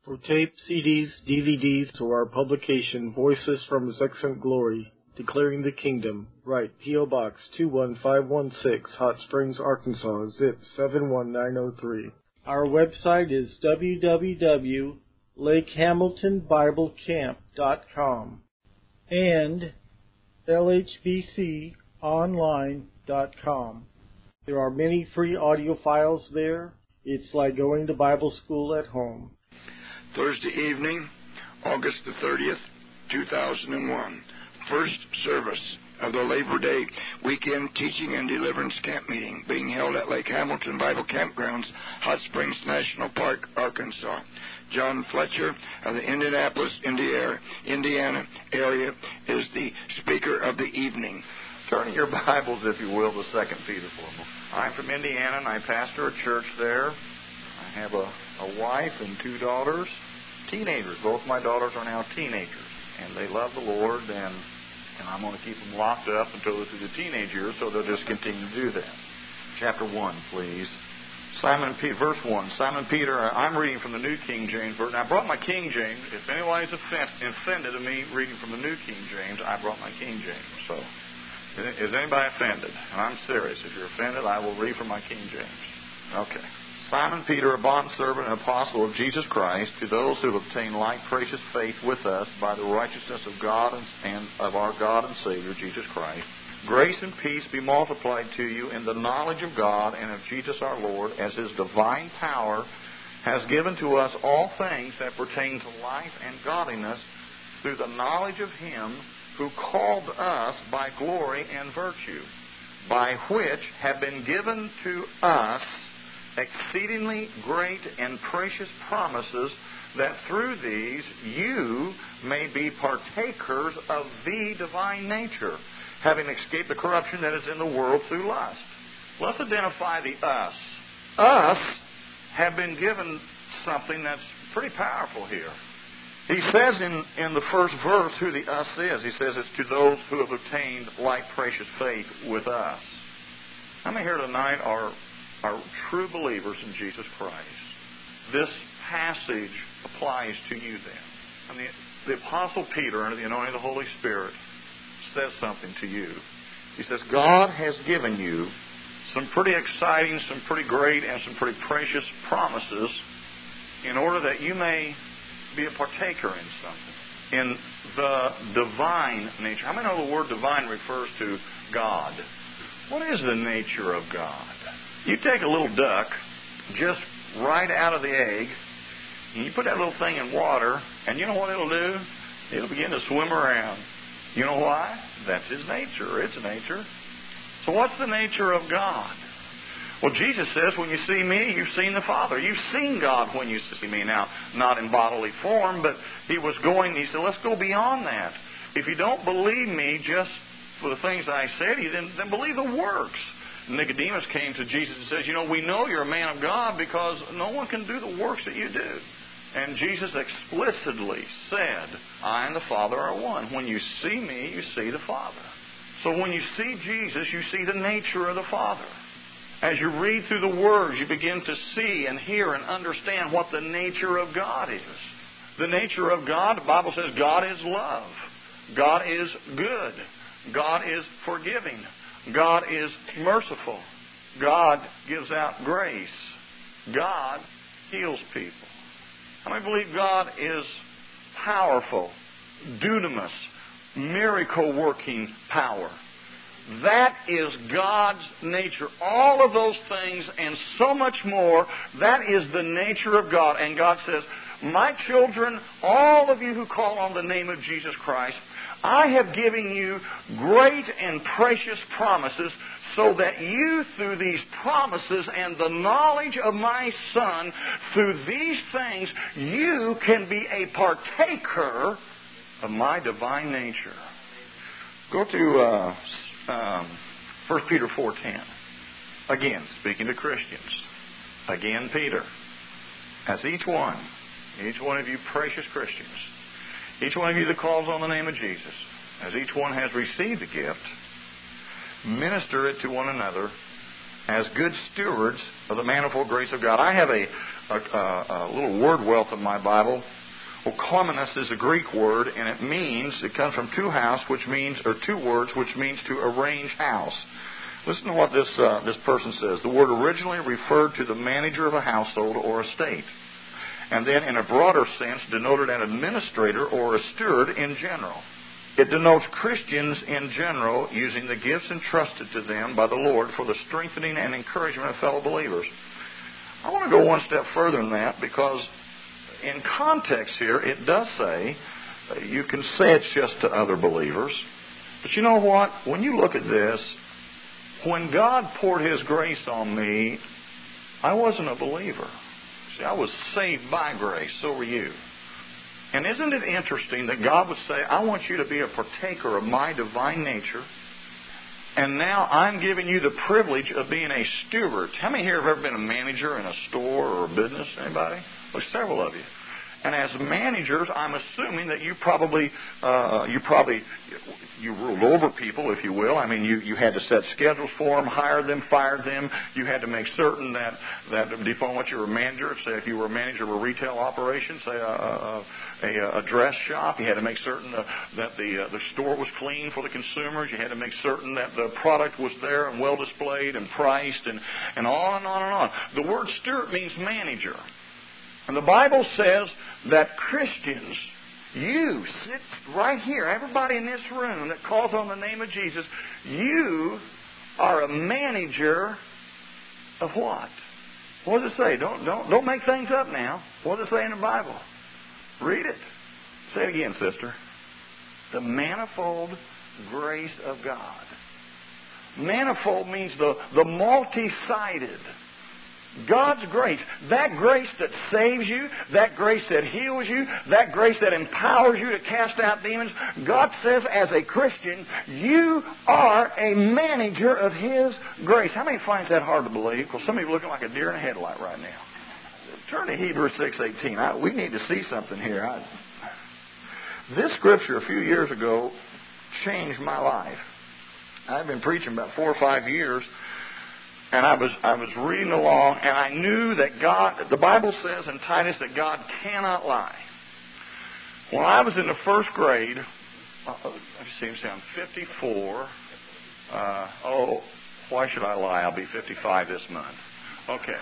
For tape, CDs, DVDs, to our publication, Voices from His Excellent Glory, Declaring the Kingdom, write P.O. Box 21516, Hot Springs, Arkansas, zip 71903. Our website is www.lakehamiltonbiblecamp.com and lhbconline.com. There are many free audio files there. It's like going to Bible school at home. Thursday evening, August the 30th, 2001. First service of the Labor Day Weekend Teaching and Deliverance Camp Meeting being held at Lake Hamilton Bible Campgrounds, Hot Springs National Park, Arkansas. John Fletcher of the Indianapolis, Indiana area is the speaker of the evening. Turn in your Bibles, if you will, to 2 Peter for a moment. I'm from Indiana, and I pastor a church there. I have a wife and 2 daughters, teenagers. Both my daughters are now teenagers, and they love the Lord, and I'm going to keep them locked up until they're through the teenage years, so they'll just continue to do that. Chapter 1, please. Verse 1. Simon Peter, I'm reading from the New King James Version. I brought my King James. If anybody's offended at me reading from the New King James, I brought my King James. So, is anybody offended? And I'm serious. If you're offended, I will read from my King James. Okay. Simon Peter, a bondservant and apostle of Jesus Christ, to those who have obtained like precious faith with us by the righteousness of God and of our God and Savior, Jesus Christ, grace and peace be multiplied to you in the knowledge of God and of Jesus our Lord, as His divine power has given to us all things that pertain to life and godliness through the knowledge of Him who called us by glory and virtue, by which have been given to us exceedingly great and precious promises, that through these you may be partakers of the divine nature, having escaped the corruption that is in the world through lust. Let's identify the us. Us have been given something that's pretty powerful here. He says in the first verse who the us is. He says it's to those who have obtained like precious faith with us. How many here tonight are true believers in Jesus Christ? This passage applies to you then. I mean, the Apostle Peter, under the anointing of the Holy Spirit, says something to you. He says, God has given you some pretty exciting, some pretty great, and some pretty precious promises in order that you may be a partaker in something. In the divine nature. How many know the word divine refers to God? What is the nature of God? You take a little duck, just right out of the egg, and you put that little thing in water, and you know what it'll do? It'll begin to swim around. You know why? That's His nature, its nature. So what's the nature of God? Well, Jesus says, when you see me, you've seen the Father. You've seen God when you see me. Now, not in bodily form, but He said, let's go beyond that. If you don't believe me just for the things I say to you, then believe the works. Nicodemus came to Jesus and says, we know you're a man of God because no one can do the works that you do. And Jesus explicitly said, I and the Father are one. When you see me, you see the Father. So when you see Jesus, you see the nature of the Father. As you read through the words, you begin to see and hear and understand what the nature of God is. The nature of God, the Bible says God is love. God is good. God is forgiving. God is merciful. God gives out grace. God heals people. How many believe God is powerful, dunamis, miracle-working power? That is God's nature. All of those things and so much more, that is the nature of God. And God says, my children, all of you who call on the name of Jesus Christ, I have given you great and precious promises so that you, through these promises and the knowledge of my Son, through these things, you can be a partaker of my divine nature. Go to 1 Peter 4:10. Again, speaking to Christians. Again, Peter. As each one of you precious Christians, each one of you that calls on the name of Jesus, as each one has received a gift, minister it to one another as good stewards of the manifold grace of God. I have a a little word wealth in my Bible. Well, clemenos is a Greek word, and it comes from two words, which means to arrange house. Listen to what this person says. The word originally referred to the manager of a household or estate, and then in a broader sense denoted an administrator or a steward in general. It denotes Christians in general using the gifts entrusted to them by the Lord for the strengthening and encouragement of fellow believers. I want to go one step further than that, because in context here it does say you can say it's just to other believers. But you know what? When you look at this, when God poured His grace on me, I wasn't a believer. See, I was saved by grace. So were you. And isn't it interesting that God would say, I want you to be a partaker of my divine nature, and now I'm giving you the privilege of being a steward. How many here have ever been a manager in a store or a business? Anybody? Well, several of you. And as managers, I'm assuming that you ruled over people, if you will. I mean, you had to set schedules for them, hire them, fire them. You had to make certain that depending on what you were a manager, say if you were a manager of a retail operation, say a dress shop, you had to make certain that the store was clean for the consumers. You had to make certain that the product was there and well displayed and priced, and on and on and on. The word steward means manager. And the Bible says that Christians, you sit right here, everybody in this room that calls on the name of Jesus, you are a manager of what? What does it say? Don't make things up now. What does it say in the Bible? Read it. Say it again, sister. The manifold grace of God. Manifold means the multi-sided. God's grace, that grace that saves you, that grace that heals you, that grace that empowers you to cast out demons, God says as a Christian, you are a manager of His grace. How many finds that hard to believe? Because some of you are looking like a deer in a headlight right now. Turn to Hebrews 6:18. We need to see something here. This scripture a few years ago changed my life. I've been preaching about 4 or 5 years. And I was reading along, and I knew that God, the Bible says in Titus that God cannot lie. When I was in the first grade, I'm 54. Why should I lie? I'll be 55 this month. Okay.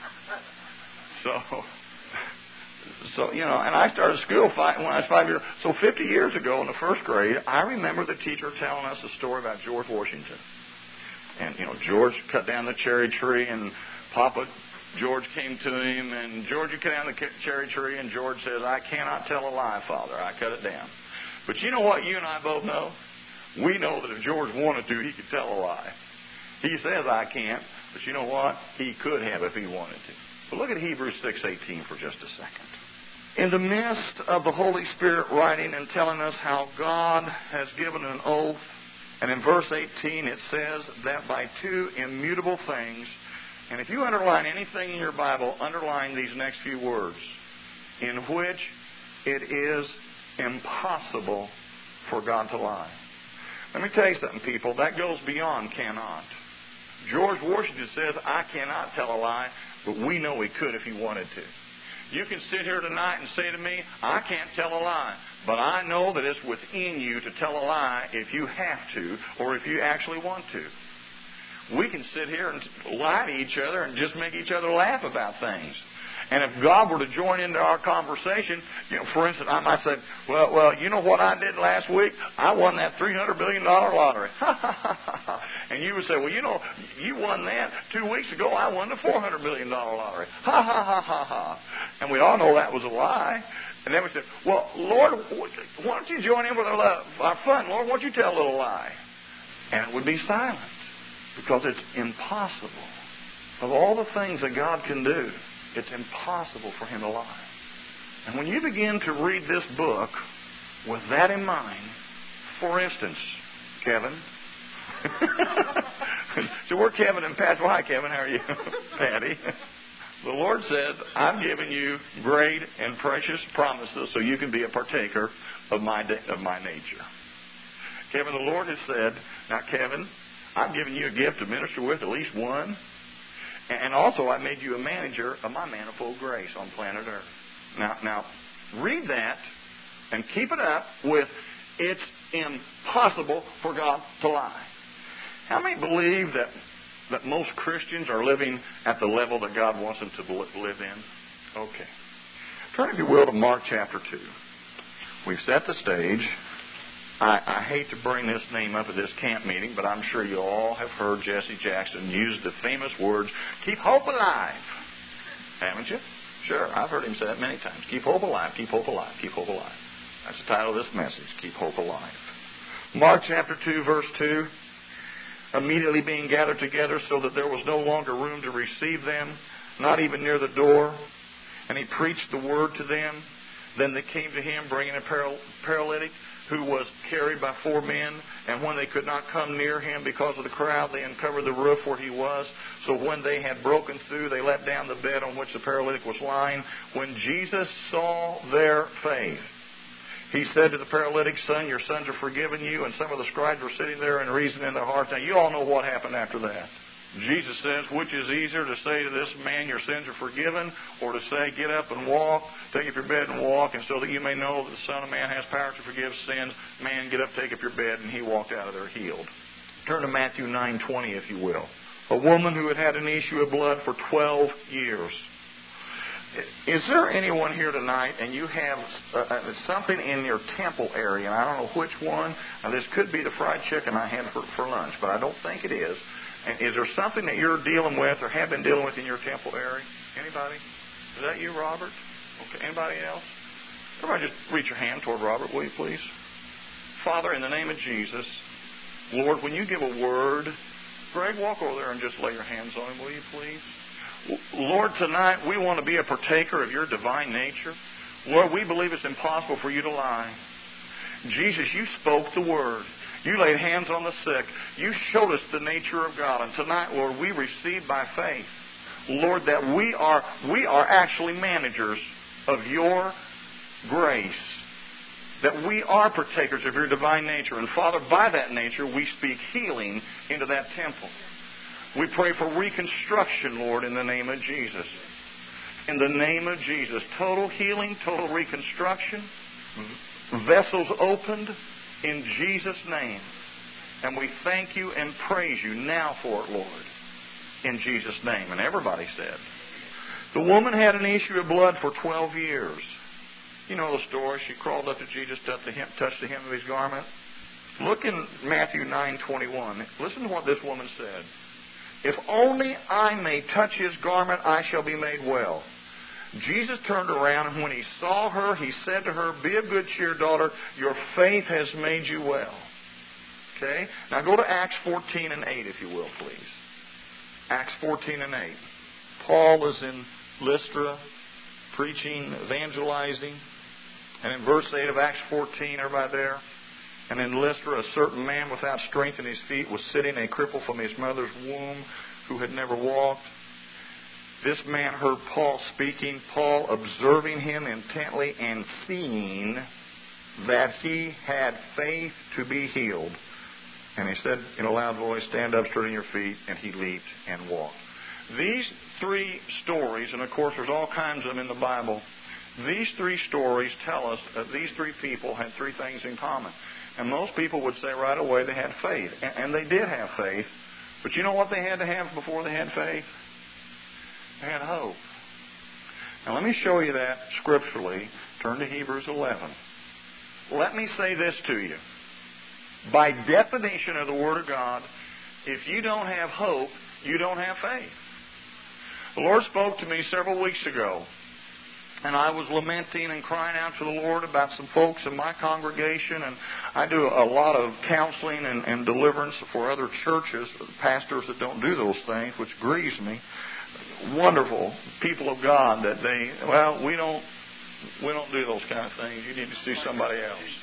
So and I started school when I was 5 years old. So 50 years ago in the first grade, I remember the teacher telling us a story about George Washington. And, George cut down the cherry tree, and Papa George came to him, and George, you cut down the cherry tree, and George says, I cannot tell a lie, Father. I cut it down. But you know what you and I both know? We know that if George wanted to, he could tell a lie. He says, I can't, but you know what? He could have if he wanted to. But look at Hebrews 6:18 for just a second. In the midst of the Holy Spirit writing and telling us how God has given an oath, and in verse 18 it says that by two immutable things, and if you underline anything in your Bible, underline these next few words, in which it is impossible for God to lie. Let me tell you something, people. That goes beyond cannot. George Washington says, I cannot tell a lie, but we know he could if he wanted to. You can sit here tonight and say to me, I can't tell a lie. But I know that it's within you to tell a lie if you have to or if you actually want to. We can sit here and lie to each other and just make each other laugh about things. And if God were to join into our conversation, for instance, I might say, well, you know what I did last week? I won that $300 billion lottery. And you would say, well, you won that 2 weeks ago. I won the $400 million lottery. Ha, ha, ha, ha, ha. And we all know that was a lie. And then we said, well, Lord, why don't you join in with our fun? Lord, why don't you tell a little lie? And it would be silent, because it's impossible. Of all the things that God can do, it's impossible for Him to lie. And when you begin to read this book with that in mind, for instance, Kevin. So we're Kevin and Pat. Well, hi, Kevin. How are you? Patty. The Lord says, I'm giving you great and precious promises so you can be a partaker of my nature. Kevin, the Lord has said, now, Kevin, I'm giving you a gift to minister with, at least one. And also I made you a manager of my manifold grace on planet Earth. Now, read that and keep it up with, it's impossible for God to lie. How many believe that most Christians are living at the level that God wants them to live in? Okay. Turn, if you will, to Mark chapter 2. We've set the stage. I hate to bring this name up at this camp meeting, but I'm sure you all have heard Jesse Jackson use the famous words, keep hope alive. Haven't you? Sure, I've heard him say that many times. Keep hope alive, keep hope alive, keep hope alive. That's the title of this message, Keep Hope Alive. Mark chapter 2, verse 2. Immediately being gathered together so that there was no longer room to receive them, not even near the door. And he preached the word to them. Then they came to him, bringing a paralytic who was carried by 4 men. And when they could not come near him because of the crowd, they uncovered the roof where he was. So when they had broken through, they let down the bed on which the paralytic was lying. When Jesus saw their faith, he said to the paralytic, son, your sins are forgiven you. And some of the scribes were sitting there and reasoning in their hearts. Now, you all know what happened after that. Jesus says, which is easier, to say to this man, your sins are forgiven, or to say, get up and walk, take up your bed and walk, and so that you may know that the Son of Man has power to forgive sins, man, get up, take up your bed, and he walked out of there healed. Turn to Matthew 9:20, if you will. A woman who had had an issue of blood for 12 years. Is there anyone here tonight and you have something in your temple area, and I don't know which one, now this could be the fried chicken I had for lunch, but I don't think it is. And is there something that you're dealing with or have been dealing with in your temple area? Anybody? Is that you, Robert? Okay. Anybody else? Everybody just reach your hand toward Robert, will you please? Father, in the name of Jesus, Lord, when you give a word, Greg, walk over there and just lay your hands on him, will you please? Lord, tonight we want to be a partaker of your divine nature. Lord, we believe it's impossible for you to lie. Jesus, you spoke the word. You laid hands on the sick. You showed us the nature of God. And tonight, Lord, we receive by faith, Lord, that we are actually managers of your grace. That we are partakers of your divine nature. And Father, by that nature, we speak healing into that temple. We pray for reconstruction, Lord, in the name of Jesus. In the name of Jesus. Total healing, total reconstruction. Vessels opened in Jesus' name. And we thank you and praise you now for it, Lord. In Jesus' name. And everybody said. The woman had an issue of blood for 12 years. You know the story. She crawled up to Jesus, touched the hem of his garment. Look in Matthew 9:21. Listen to what this woman said. If only I may touch his garment, I shall be made well. Jesus turned around, and when he saw her, he said to her, be of good cheer, daughter, your faith has made you well. Okay? Now go to Acts 14:8, if you will, please. Acts 14:8. Paul is in Lystra, preaching, evangelizing. And in verse 8 of Acts 14, everybody there? And in Lystra, a certain man without strength in his feet was sitting, a cripple from his mother's womb, who had never walked. This man heard Paul speaking, Paul observing him intently and seeing that he had faith to be healed. And he said in a loud voice, stand up, straighten your feet, and he leaped and walked. These 3 stories, and of course there's all kinds of them in the Bible, these 3 stories tell us that these 3 people had 3 things in common. And most people would say right away they had faith. And they did have faith. But you know what they had to have before they had faith? They had hope. Now let me show you that scripturally. Turn to Hebrews 11. Let me say this to you. By definition of the Word of God, if you don't have hope, you don't have faith. The Lord spoke to me several weeks ago. And I was lamenting and crying out to the Lord about some folks in my congregation. And I do a lot of counseling and deliverance for other churches, pastors that don't do those things, which grieves me. Wonderful people of God that we don't do those kind of things. You need to see somebody else.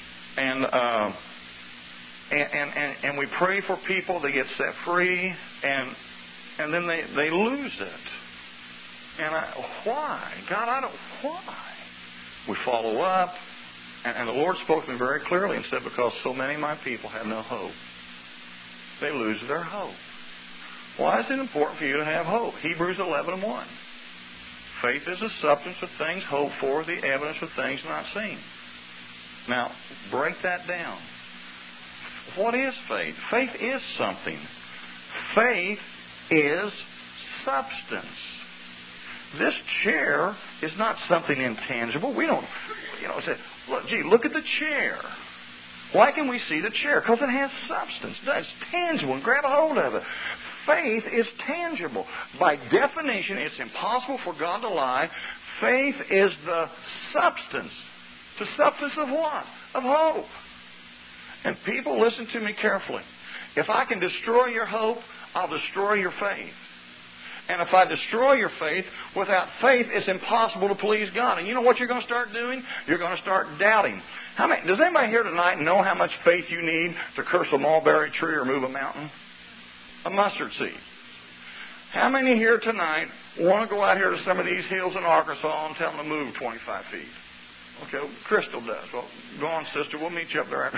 And we pray for people that get set free, and then they lose it. And why? God, why? We follow up. And the Lord spoke to me very clearly and said, because so many of my people have no hope. They lose their hope. Why is it important for you to have hope? Hebrews 11:1. Faith is the substance of things hoped for, the evidence of things not seen. Now, break that down. What is faith? Faith is something. Faith is substance. This chair is not something intangible. We don't, say, look at the chair. Why can we see the chair? Because it has substance. It's tangible, and grab a hold of it. Faith is tangible. By definition, it's impossible for God to lie. Faith is the substance. The substance of what? Of hope. And people, listen to me carefully. If I can destroy your hope, I'll destroy your faith. And if I destroy your faith, without faith, it's impossible to please God. And you know what you're going to start doing? You're going to start doubting. Does anybody here tonight know how much faith you need to curse a mulberry tree or move a mountain? A mustard seed. How many here tonight want to go out here to some of these hills in Arkansas and tell them to move 25 feet? Okay, well, Crystal does. Well, go on, sister. We'll meet you up there.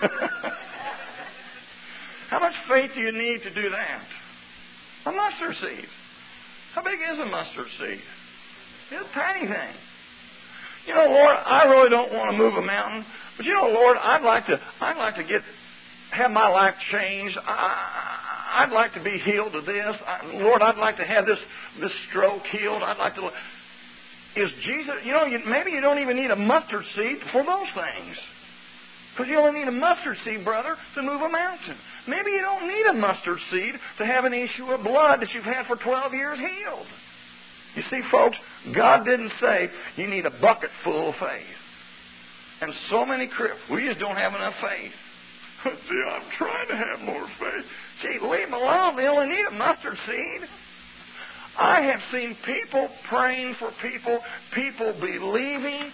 How much faith do you need to do that? A mustard seed. How big is a mustard seed? It's a tiny thing. Lord, I really don't want to move a mountain, but Lord, I'd like to have my life changed. I'd like to be healed of this. Lord, I'd like to have this stroke healed. I'd like to. Is Jesus? Maybe you don't even need a mustard seed for those things, because you only need a mustard seed, brother, to move a mountain. Maybe you don't need a mustard seed to have an issue of blood that you've had for 12 years healed. You see, folks, God didn't say you need a bucket full of faith. And so many we just don't have enough faith. Gee, I'm trying to have more faith. Gee, leave them alone. They only need a mustard seed. I have seen people praying for people believing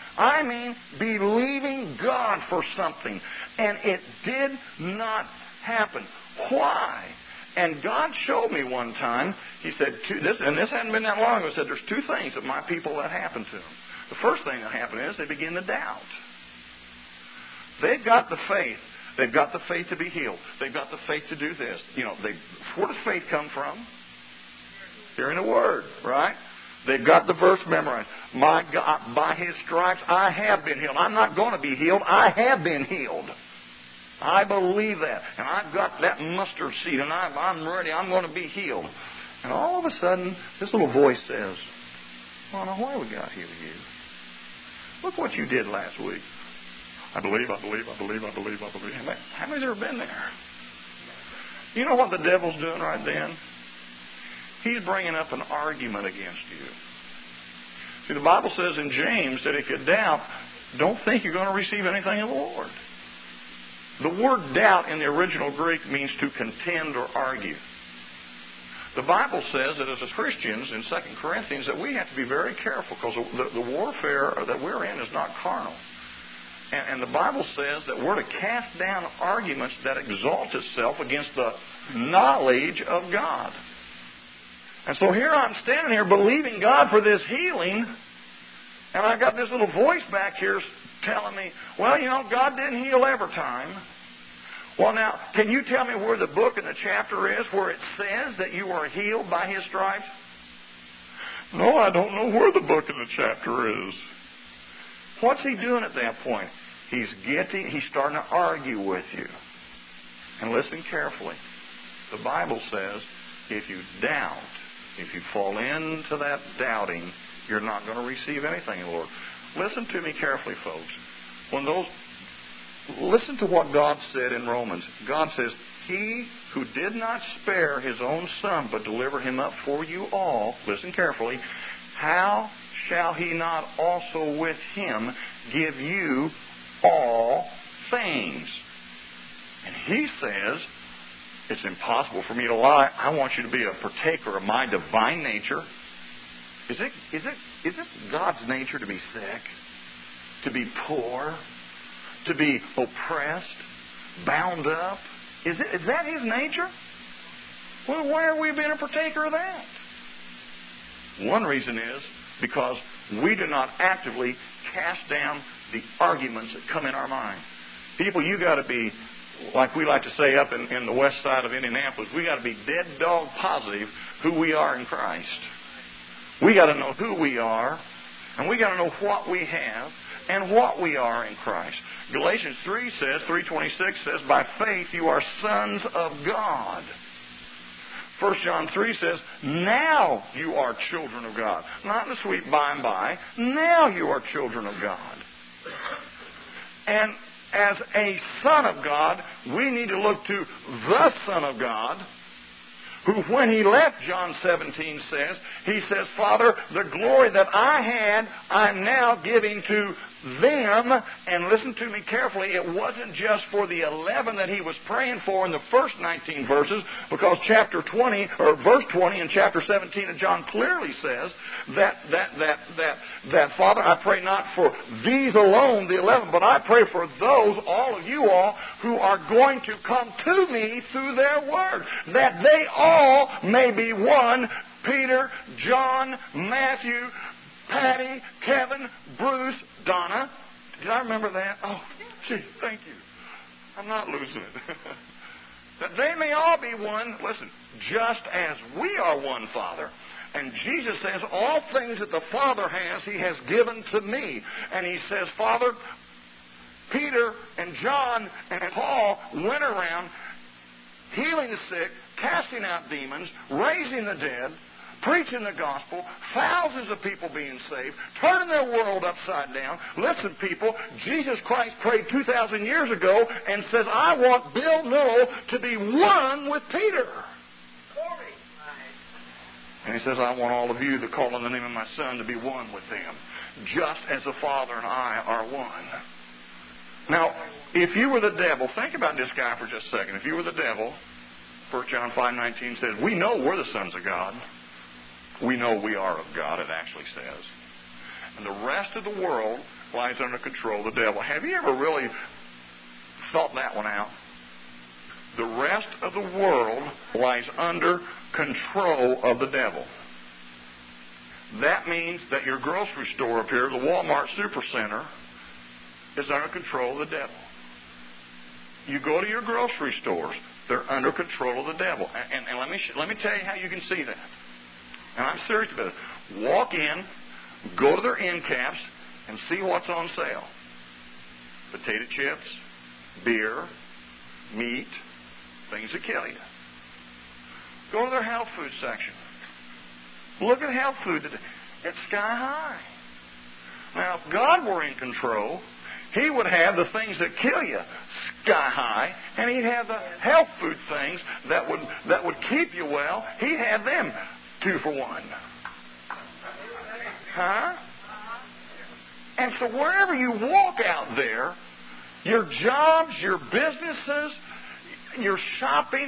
God for something. And it did not happen. Why? And God showed me one time, He said, this hadn't been that long ago, He said, there's two things that my people that happen to them. The first thing that happened is they begin to doubt. They've got the faith. They've got the faith to be healed. They've got the faith to do this. Where does faith come from? Hearing the Word, right? They've got the verse memorized. My God, by His stripes I have been healed. I'm not going to be healed. I have been healed. I believe that. And I've got that mustard seed, and I'm ready. I'm going to be healed. And all of a sudden, this little voice says, well, now why we got here to you? Look what you did last week. I believe. How many's ever been there? You know what the devil's doing right then? He's bringing up an argument against you. See, the Bible says in James that if you doubt, don't think you're going to receive anything of the Lord. The word doubt in the original Greek means to contend or argue. The Bible says that as Christians in 2 Corinthians that we have to be very careful because the warfare that we're in is not carnal. And the Bible says that we're to cast down arguments that exalt itself against the knowledge of God. And so here I'm standing here believing God for this healing, and I got this little voice back here telling me, well, God didn't heal every time. Well, now, can you tell me where the book and the chapter is where it says that you are healed by His stripes? No, I don't know where the book and the chapter is. What's he doing at that point? He's starting to argue with you. And listen carefully. The Bible says if you doubt, if you fall into that doubting, you're not going to receive anything in the Lord. Listen to me carefully, folks. Listen to what God said in Romans. God says, He who did not spare His own Son, but delivered Him up for you all, listen carefully, how shall He not also with Him give you all things? And He says, it's impossible for me to lie. I want you to be a partaker of my divine nature. Is it God's nature to be sick? To be poor? To be oppressed? Bound up? Is that His nature? Well, why are we being a partaker of that? One reason is because we do not actively cast down the arguments that come in our mind. People, you got to be like we like to say up in the west side of Indianapolis, we got to be dead dog positive who we are in Christ. We got to know who we are, and we got to know what we have and what we are in Christ. Galatians 3:26 says, by faith you are sons of God. 1 John 3 says, now you are children of God. Not in the sweet by and by. Now you are children of God. And as a son of God, we need to look to the Son of God, who when He left, John 17 says, He says, Father, the glory that I had, I'm now giving to them. And listen to me carefully, it wasn't just for the 11 that He was praying for in the first 19 verses, because chapter 20, or verse 20 in chapter 17 of John clearly says that Father, I pray not for these alone, the 11, but I pray for those, all of you all, who are going to come to me through their word, that they all may be one. Peter, John, Matthew, Patty, Kevin, Bruce, Donna. Did I remember that? Oh, gee, thank you. I'm not losing it. That they may all be one, listen, just as we are one, Father. And Jesus says, all things that the Father has, He has given to me. And He says, Father, Peter and John and Paul went around healing the sick, casting out demons, raising the dead, preaching the gospel, thousands of people being saved, turning their world upside down. Listen, people, Jesus Christ prayed 2,000 years ago and says, I want Bill Noel to be one with Peter. And He says, I want all of you that call on the name of my Son to be one with them, just as the Father and I are one. Now, if you were the devil, think about this guy for just a second. If you were the devil, 1 John 5:19 says, we know we're the sons of God. We know we are of God, it actually says. And the rest of the world lies under control of the devil. Have you ever really thought that one out? The rest of the world lies under control of the devil. That means that your grocery store up here, the Walmart Supercenter, is under control of the devil. You go to your grocery stores, they're under control of the devil. And let me tell you how you can see that. And I'm serious about it. Walk in, go to their end caps, and see what's on sale. Potato chips, beer, meat, things that kill you. Go to their health food section. Look at health food today. It's sky high. Now, if God were in control, He would have the things that kill you sky high, and He'd have the health food things that would keep you well. He'd have them 2 for 1. Huh? And so wherever you walk out there, your jobs, your businesses, your shopping,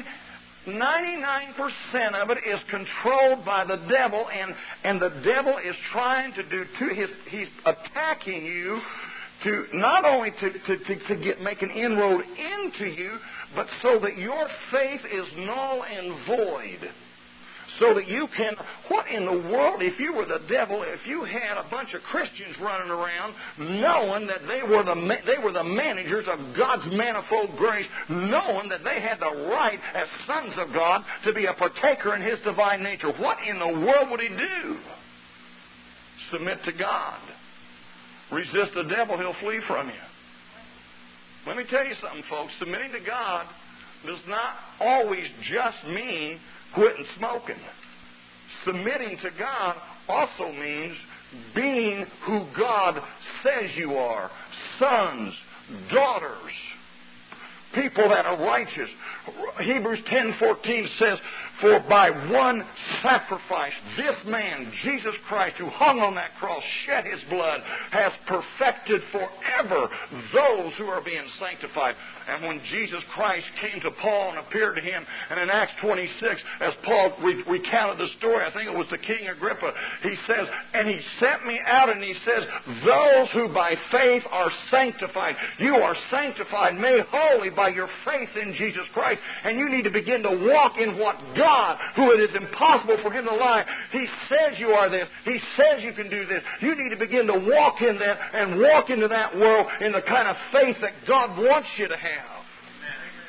99% of it is controlled by the devil, and the devil is trying to do he's attacking you to not only to make an inroad into you, but so that your faith is null and void. So that you can, what in the world, if you were the devil, if you had a bunch of Christians running around knowing that they were the managers of God's manifold grace, knowing that they had the right as sons of God to be a partaker in His divine nature, what in the world would he do? Submit to God. Resist the devil, he'll flee from you. Let me tell you something, folks. Submitting to God does not always just mean quitting smoking. Submitting to God also means being who God says you are. Sons, daughters, people that are righteous. Hebrews 10:14 says, for by one sacrifice, this man, Jesus Christ, who hung on that cross, shed His blood, has perfected forever those who are being sanctified. And when Jesus Christ came to Paul and appeared to him, and in Acts 26, as Paul recounted the story, I think it was the King Agrippa, he says, and he sent me out, and he says, those who by faith are sanctified. You are sanctified, made holy by your faith in Jesus Christ. And you need to begin to walk in what God, who it is impossible for Him to lie, He says you are this. He says you can do this. You need to begin to walk in that and walk into that world in the kind of faith that God wants you to have.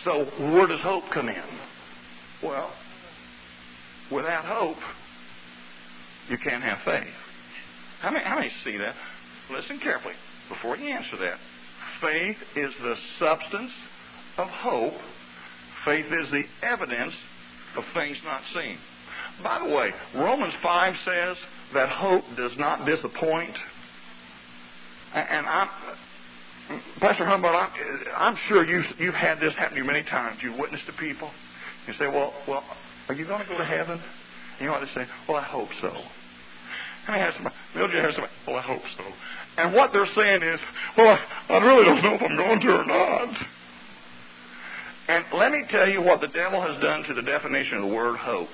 So where does hope come in? Well, without hope, you can't have faith. How many see that? Listen carefully before you answer that. Faith is the substance of hope. Faith is the evidence of things not seen. By the way, Romans 5 says that hope does not disappoint. And Pastor Humbert, I'm sure you've had this happen to you many times. You've witnessed to people. You say, well, are you going to go to heaven? And you ought to say, well, I hope so. And I have somebody, well, I hope so. And what they're saying is, well, I really don't know if I'm going to or not. And let me tell you what the devil has done to the definition of the word hope.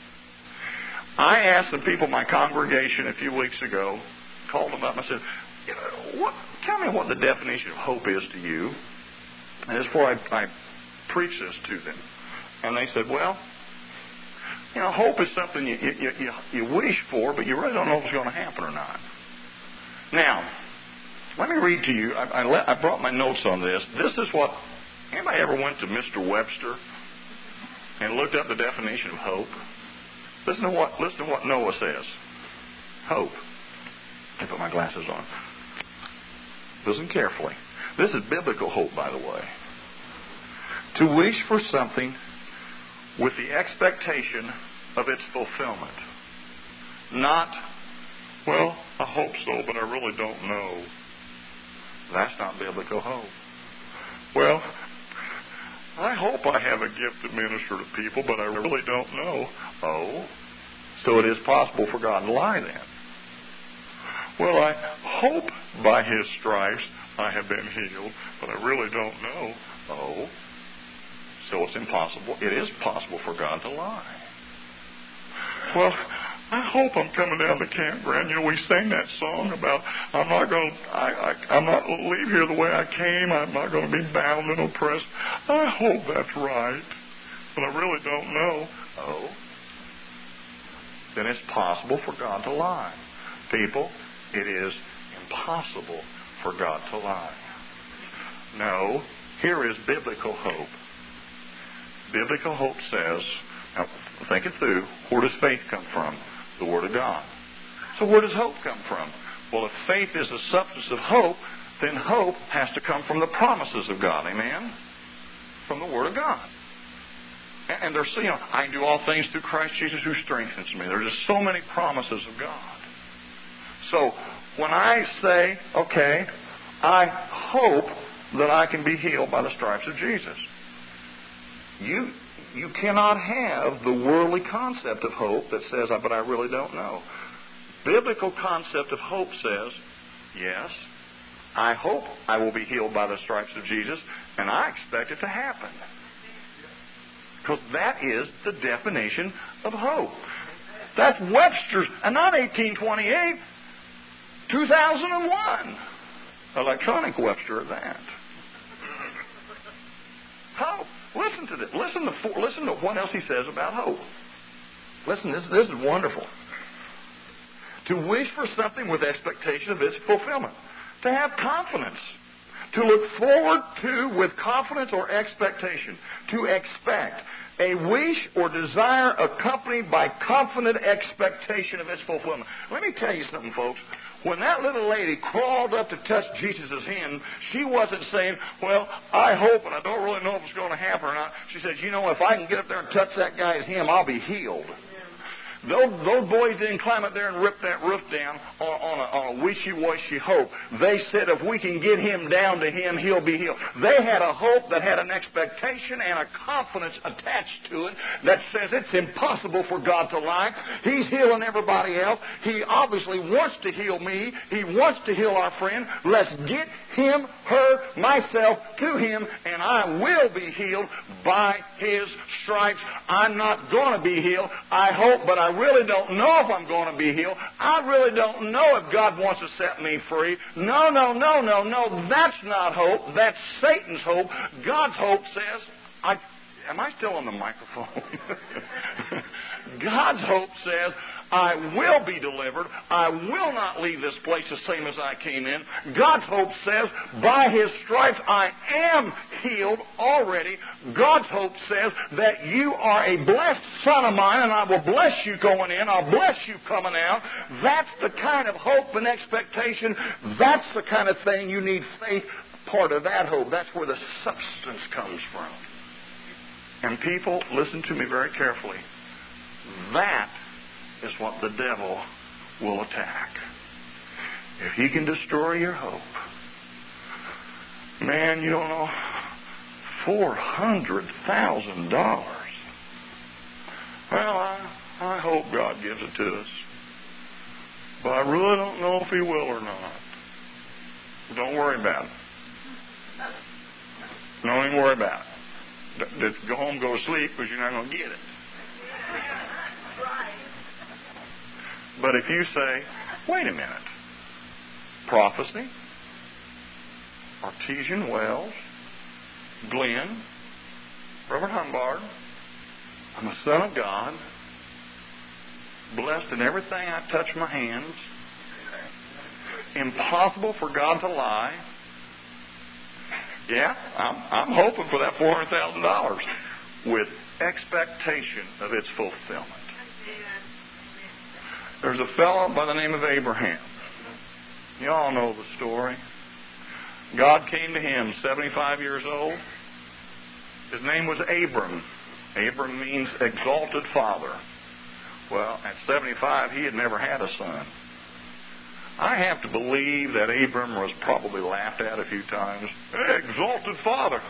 I asked some people in my congregation a few weeks ago, called them up and I said, tell me what the definition of hope is to you. And this is before I preach this to them. And they said, well, hope is something you wish for, but you really don't know if it's going to happen or not. Now, let me read to you. I brought my notes on this. This is what, anybody ever went to Mr. Webster and looked up the definition of hope? Listen to what Noah says. Hope. I put my glasses on. Listen carefully. This is biblical hope, by the way. To wish for something with the expectation of its fulfillment. Not, well, I hope so, but I really don't know. That's not biblical hope. Well, I hope I have a gift to minister to people, but I really don't know. Oh, so it is possible for God to lie then. Well, I hope by His stripes I have been healed, but I really don't know. Oh, so it's impossible. It is possible for God to lie. Well, I hope I'm coming down to the campground. We sang that song about I'm not leave here the way I came. I'm not going to be bound and oppressed. I hope that's right, but I really don't know. Oh, then it's possible for God to lie. People, it is impossible for God to lie. No, here is biblical hope. Biblical hope says, now think it through, where does faith come from? The Word of God. So where does hope come from? Well, if faith is the substance of hope, then hope has to come from the promises of God. Amen? From the Word of God. And there's, I can do all things through Christ Jesus who strengthens me. There's just so many promises of God. So when I say, okay, I hope that I can be healed by the stripes of Jesus, you cannot have the worldly concept of hope that says, but I really don't know. Biblical concept of hope says, yes, I hope I will be healed by the stripes of Jesus, and I expect it to happen. Because that is the definition of hope. That's Webster's, and not 1828, 2001. Electronic Webster at that. Hope. Listen to this. Listen to what else he says about hope. Listen, this is wonderful. To wish for something with expectation of its fulfillment. To have confidence. To look forward to with confidence or expectation. To expect. A wish or desire accompanied by confident expectation of its fulfillment. Let me tell you something, folks. When that little lady crawled up to touch Jesus' hem, she wasn't saying, well, I hope, and I don't really know if it's going to happen or not. She said, if I can get up there and touch that guy's hem, I'll be healed. Those boys didn't climb up there and rip that roof down on a wishy-washy hope. They said if we can get him down to him, he'll be healed. They had a hope that had an expectation and a confidence attached to it that says it's impossible for God to lie. He's healing everybody else. He obviously wants to heal me. He wants to heal our friend. Let's get him, her, myself to him, and I will be healed by His stripes. I'm not going to be healed. I hope, but I really don't know if I'm going to be healed. I really don't know if God wants to set me free. No. That's not hope. That's Satan's hope. God's hope says, am I still on the microphone? God's hope says, I will be delivered. I will not leave this place the same as I came in. God's hope says, by His stripes I am healed already. God's hope says that you are a blessed son of mine, and I will bless you going in. I'll bless you coming out. That's the kind of hope and expectation. That's the kind of thing you need faith. Part of that hope. That's where the substance comes from. And people, listen to me very carefully. That is what the devil will attack. If he can destroy your hope. Man, you don't know, $400,000. Well, I hope God gives it to us. But I really don't know if He will or not. Don't worry about it. Don't even worry about it. Just go home, go to sleep, because you're not going to get it. But if you say, wait a minute, prophecy, Artesian Wells, Glenn, Reverend Humbard, I'm a son of God, blessed in everything I touch my hands, impossible for God to lie. Yeah, I'm hoping for that $400,000 with expectation of its fulfillment. There's a fellow by the name of Abraham. You all know the story. God came to him, 75 years old. His name was Abram. Abram means exalted father. Well, at 75, he had never had a son. I have to believe that Abram was probably laughed at a few times. Hey, exalted father.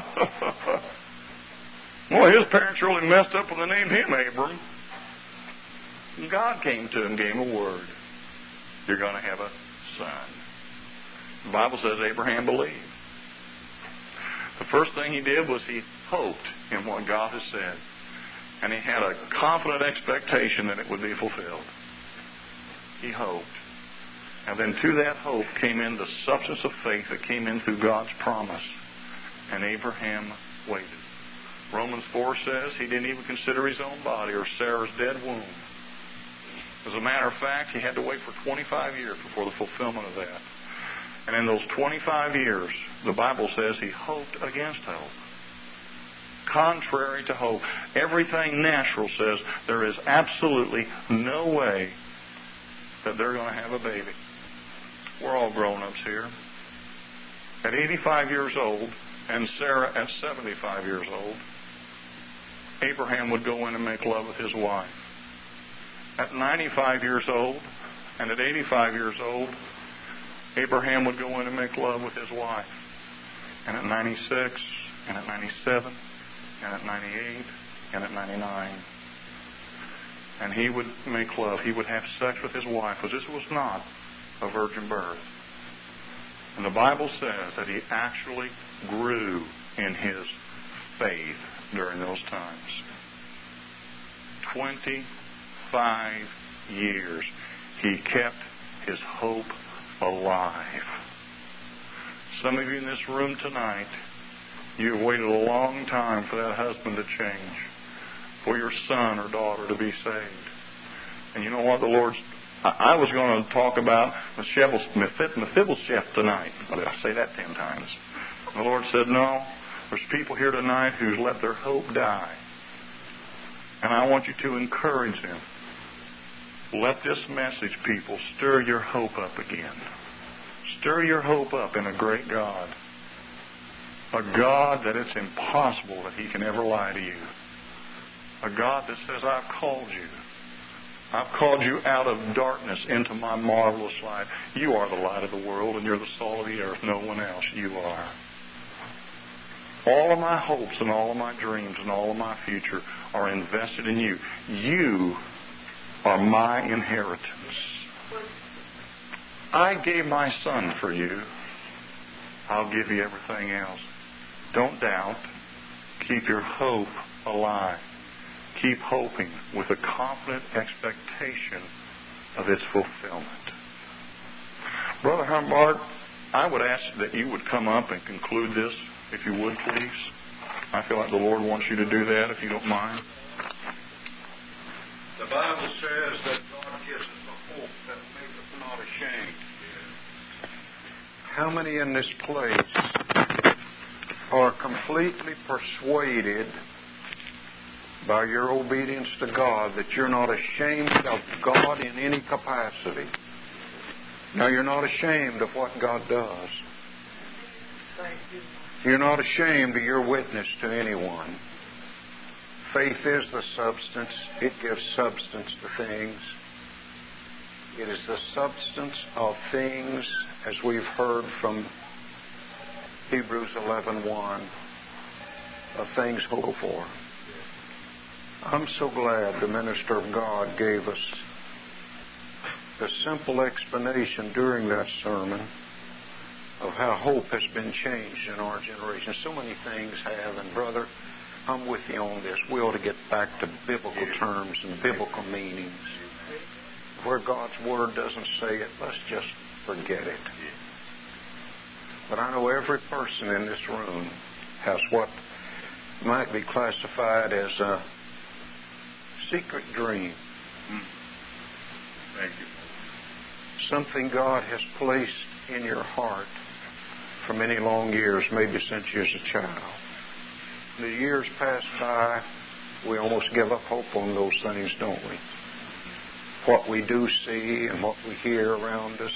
Well, his parents really messed up when they named him Abram. And God came to him and gave him a word. You're going to have a son. The Bible says Abraham believed. The first thing he did was he hoped in what God had said. And he had a confident expectation that it would be fulfilled. He hoped. And then to that hope came in the substance of faith that came in through God's promise. And Abraham waited. Romans 4 says he didn't even consider his own body or Sarah's dead womb. As a matter of fact, he had to wait for 25 years before the fulfillment of that. And in those 25 years, the Bible says he hoped against hope. Contrary to hope. Everything natural says there is absolutely no way that they're going to have a baby. We're all grown-ups here. At 85 years old, and Sarah at 75 years old, Abraham would go in and make love with his wife. At 95 years old, and at 85 years old, Abraham would go in and make love with his wife. And at 96, and at 97, and at 98, and at 99. And he would make love. He would have sex with his wife, because this was not a virgin birth. And the Bible says that he actually grew in his faith during those times. 25 years he kept his hope alive. Some of you in this room tonight, you have waited a long time for that husband to change, for your son or daughter to be saved. And you know what? The Lord's... I was going to talk about Mephibosheth tonight. Did I say that 10 times? The Lord said, no, there's people here tonight who's let their hope die. And I want you to encourage them. Let this message, people, stir your hope up again. Stir your hope up in a great God. A God that it's impossible that He can ever lie to you. A God that says, I've called you. I've called you out of darkness into my marvelous light. You are the light of the world, and you're the salt of the earth. No one else. You are. All of my hopes and all of my dreams and all of my future are invested in you. You are my inheritance. I gave my son for you. I'll give you everything else. Don't doubt. Keep your hope alive. Keep hoping with a confident expectation of its fulfillment. Brother Humbard, I would ask that you would come up and conclude this, if you would, please. I feel like the Lord wants you to do that, if you don't mind. The Bible says that gives us a hope that maketh not ashamed. How many in this place are completely persuaded by your obedience to God that you're not ashamed of God in any capacity? Now, you're not ashamed of what God does. You're not ashamed of your witness to anyone. Faith is the substance. It gives substance to things. It is the substance of things, as we've heard from Hebrews 11:1, of things hoped for. I'm so glad the minister of God gave us the simple explanation during that sermon of how hope has been changed in our generation. So many things have, and brother, I'm with you on this. We ought to get back to biblical terms and biblical meanings. Where God's Word doesn't say it, let's just forget it. But I know every person in this room has what might be classified as a secret dream. Thank you. Something God has placed in your heart for many long years, maybe since you was a child. The years pass by, we almost give up hope on those things, don't we? What we do see and what we hear around us.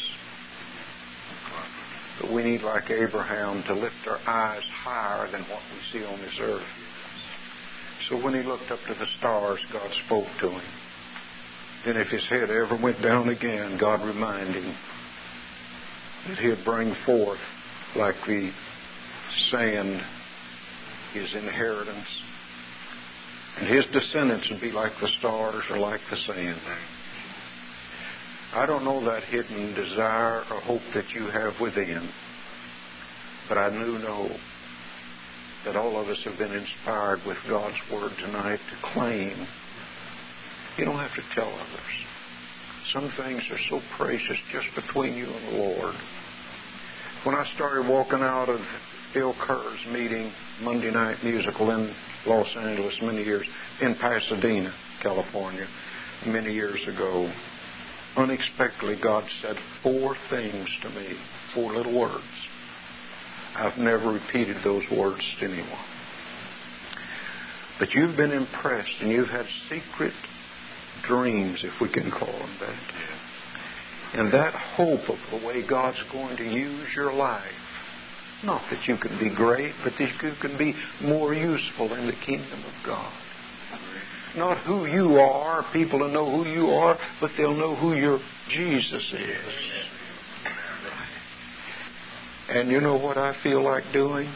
But we need, like Abraham, to lift our eyes higher than what we see on this earth. So when he looked up to the stars, God spoke to him. Then if his head ever went down again, God reminded him that he'd bring forth, like the sand, his inheritance. And his descendants would be like the stars or like the sand. I don't know that hidden desire or hope that you have within, but I do know that all of us have been inspired with God's Word tonight to claim. You don't have to tell others. Some things are so precious just between you and the Lord. When I started walking out of Bill Kerr's meeting, Monday Night Musical in Los Angeles in Pasadena, California, many years ago, unexpectedly God said 4 things to me, 4 little words. I've never repeated those words to anyone. But you've been impressed and you've had secret dreams, if we can call them that. And that hope of the way God's going to use your life, not that you can be great, but that you can be more useful in the kingdom of God. Not who you are, people will know who you are, but they'll know who your Jesus is. And you know what I feel like doing?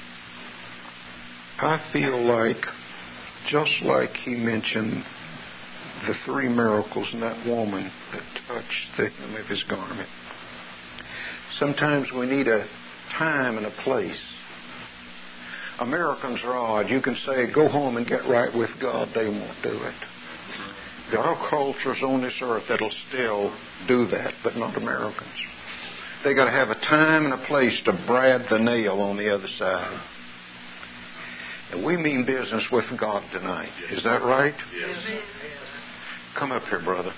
I feel like, just like he mentioned the 3 miracles in that woman that touched the hem of his garment. Sometimes we need a time and a place. Americans are odd. You can say, go home and get right with God. They won't do it. There are cultures on this earth that'll still do that, but not Americans. They got to have a time and a place to brad the nail on the other side. And we mean business with God tonight. Is that right? Yes. Come up here, brother.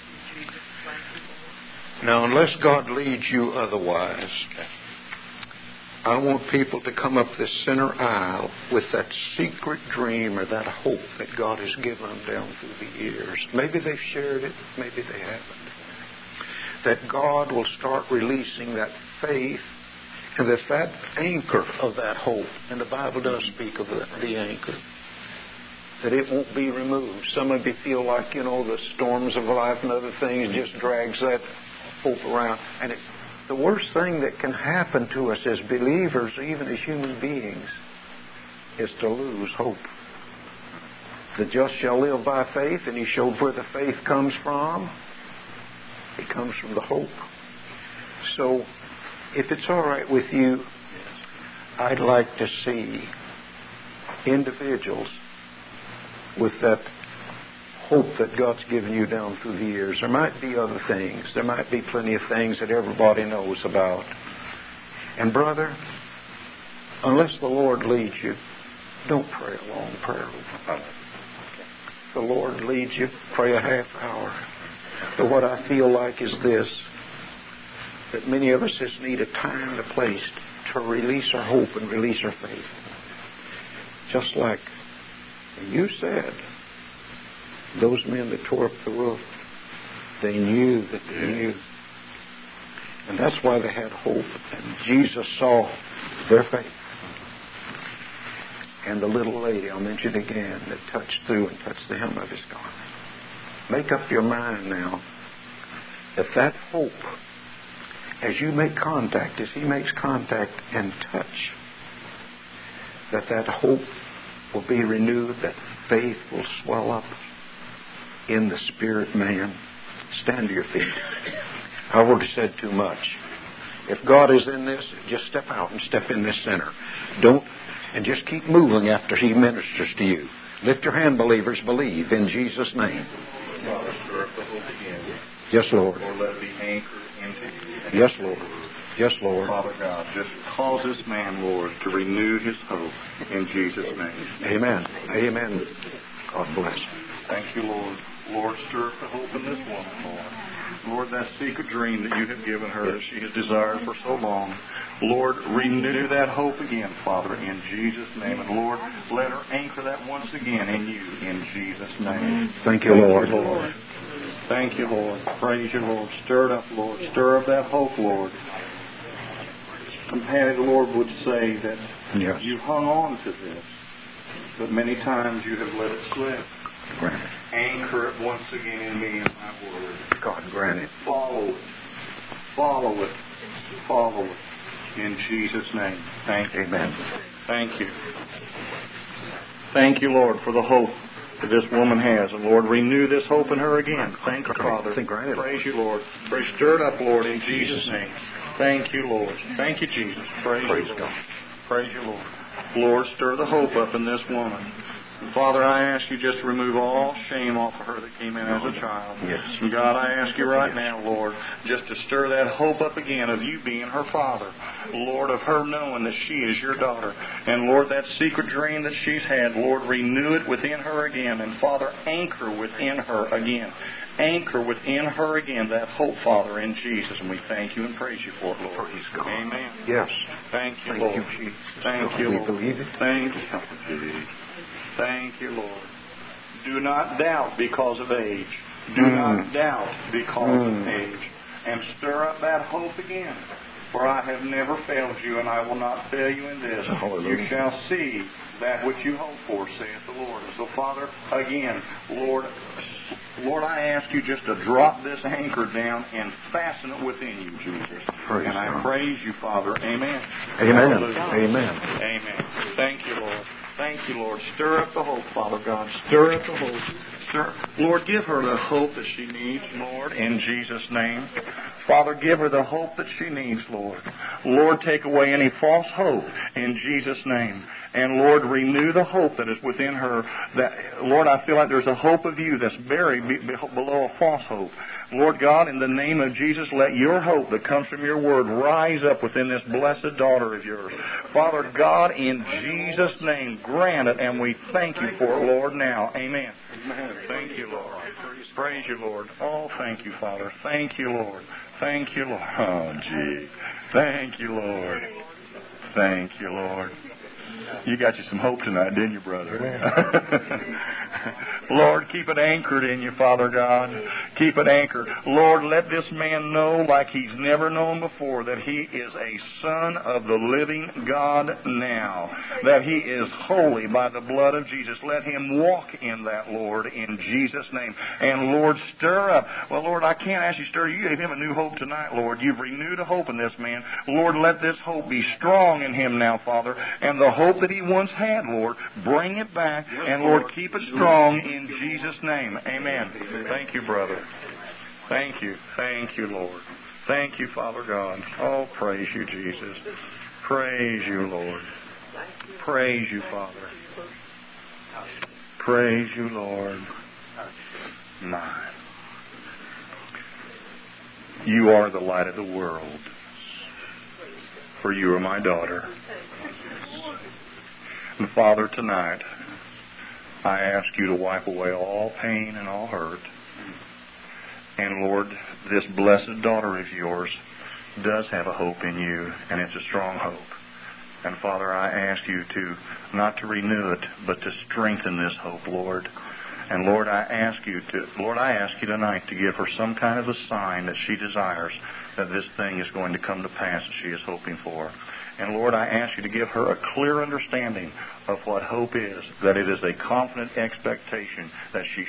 Now, unless God leads you otherwise, I want people to come up this center aisle with that secret dream or that hope that God has given them down through the years. Maybe they've shared it, maybe they haven't. That God will start releasing that faith and that anchor of that hope. And the Bible does speak of the anchor. That it won't be removed. Some of you feel like, the storms of life and other things just drags that hope around. And the worst thing that can happen to us as believers, even as human beings, is to lose hope. The just shall live by faith, and he showed where the faith comes from. It comes from the hope. So, if it's all right with you, I'd like to see individuals with that hope that God's given you down through the years. There might be other things. There might be plenty of things that everybody knows about. And brother, unless the Lord leads you, don't pray a long prayer. The Lord leads you, pray a half hour. But what I feel like is this, that many of us just need a time and a place to release our hope and release our faith. Just like you said, those men that tore up the roof, they knew that they knew. And that's why they had hope. And Jesus saw their faith. And the little lady, I'll mention again, that touched through and touched the hem of his garment. Make up your mind now that that hope, as you make contact, as he makes contact and touch, that hope will be renewed, that faith will swell up in the spirit man. Stand to your feet. I've already said too much. If God is in this, just step out and step in this center. And just keep moving after he ministers to you. Lift your hand, believers. Believe in Jesus' name. Father, stir up the hope again. Yes, Lord. Lord, let it be anchored into you. Yes, Lord. Yes, Lord. Father God, just cause this man, Lord, to renew his hope in Jesus' name. Amen. Amen. God bless. Thank you, Lord. Lord, stir up the hope in this woman, Lord. Lord, that secret dream that you have given her that she has desired for so long. Lord, renew that hope again, Father, in Jesus' name. And Lord, let her anchor that once again in you, in Jesus' name. Thank you, Lord. Thank you, Lord. Thank you, Lord. Praise you, Lord. Stir it up, Lord. Stir up that hope, Lord. Patty, the Lord would say that you've hung on to this, but many times you have let it slip. Grant it. Anchor it once again in me and my word. God grant it. Follow it. Follow it. Follow it. In Jesus' name. Thank you. Amen. Thank you. Thank you, Lord, for the hope that this woman has. And Lord, renew this hope in her again. Thank you, Father. Praise you, Lord. Stir it up, Lord, in Jesus' name. Thank you, Lord. Thank you, Jesus. Praise you, God. Praise you, Lord. Lord, stir the hope up in this woman. And Father, I ask you just to remove all shame off of her that came in as a child. Yes. And God, I ask you right now, Lord, just to stir that hope up again of you being her father. Lord, of her knowing that she is your daughter. And Lord, that secret dream that she's had, Lord, renew it within her again. And Father, anchor within her again. Anchor within her again that hope, Father, in Jesus. And we thank you and praise you for it, Lord. Praise God. Amen. Yes. Thank you, Thank Lord. you, Jesus. Thank you, We Lord. believe it. Thank you, Jesus. Thank you, Lord. Do not doubt because of age. Do not doubt because of age. And stir up that hope again. For I have never failed you, and I will not fail you in this. Hallelujah. You shall see that which you hope for, saith the Lord. And so, Father, again, Lord, I ask you just to drop this anchor down and fasten it within you, Jesus. Praise and I God. praise you, Father. Amen. Amen. Hallelujah. Amen. Amen. Thank you, Lord. Thank you, Lord. Stir up the hope, Father God. Stir up the hope. Lord, give her the hope that she needs, Lord, in Jesus' name. Father, give her the hope that she needs, Lord. Lord, take away any false hope in Jesus' name. And Lord, renew the hope that is within her. That, Lord, I feel like there's a hope of you that's buried below a false hope. Lord God, in the name of Jesus, let your hope that comes from your word rise up within this blessed daughter of yours. Father God, in Jesus' name, grant it, and we thank you for it, Lord, now. Amen. Thank you, Lord. Praise you, Lord. Oh, thank you, Father. Thank you, Lord. Thank you, Lord. Oh, gee. Thank you, Lord. Thank you, Lord. You got you some hope tonight, didn't you, brother? Lord, keep it anchored in you, Father God. Keep it anchored. Lord, let this man know like he's never known before that he is a son of the living God now. That he is holy by the blood of Jesus. Let him walk in that, Lord, in Jesus' name. And Lord, stir up. Well, Lord, I can't ask you to stir. You gave him a new hope tonight, Lord. You've renewed a hope in this man. Lord, let this hope be strong in him now, Father. And the hope that he once had, Lord, bring it back. And Lord, keep it strong in Jesus' name. Amen. Thank you, brother. Thank you. Thank you, Lord. Thank you, Father God. Oh, praise you, Jesus. Praise you, Lord. Praise you, Father. Praise you, Lord. My. You are the light of the world. For you are my daughter. And Father, tonight, I ask you to wipe away all pain and all hurt. And Lord, this blessed daughter of yours does have a hope in you, and it's a strong hope. And Father, I ask you to not to renew it, but to strengthen this hope, Lord. And Lord, I ask you tonight to give her some kind of a sign that she desires that this thing is going to come to pass that she is hoping for. And Lord, I ask you to give her a clear understanding of what hope is, that it is a confident expectation that she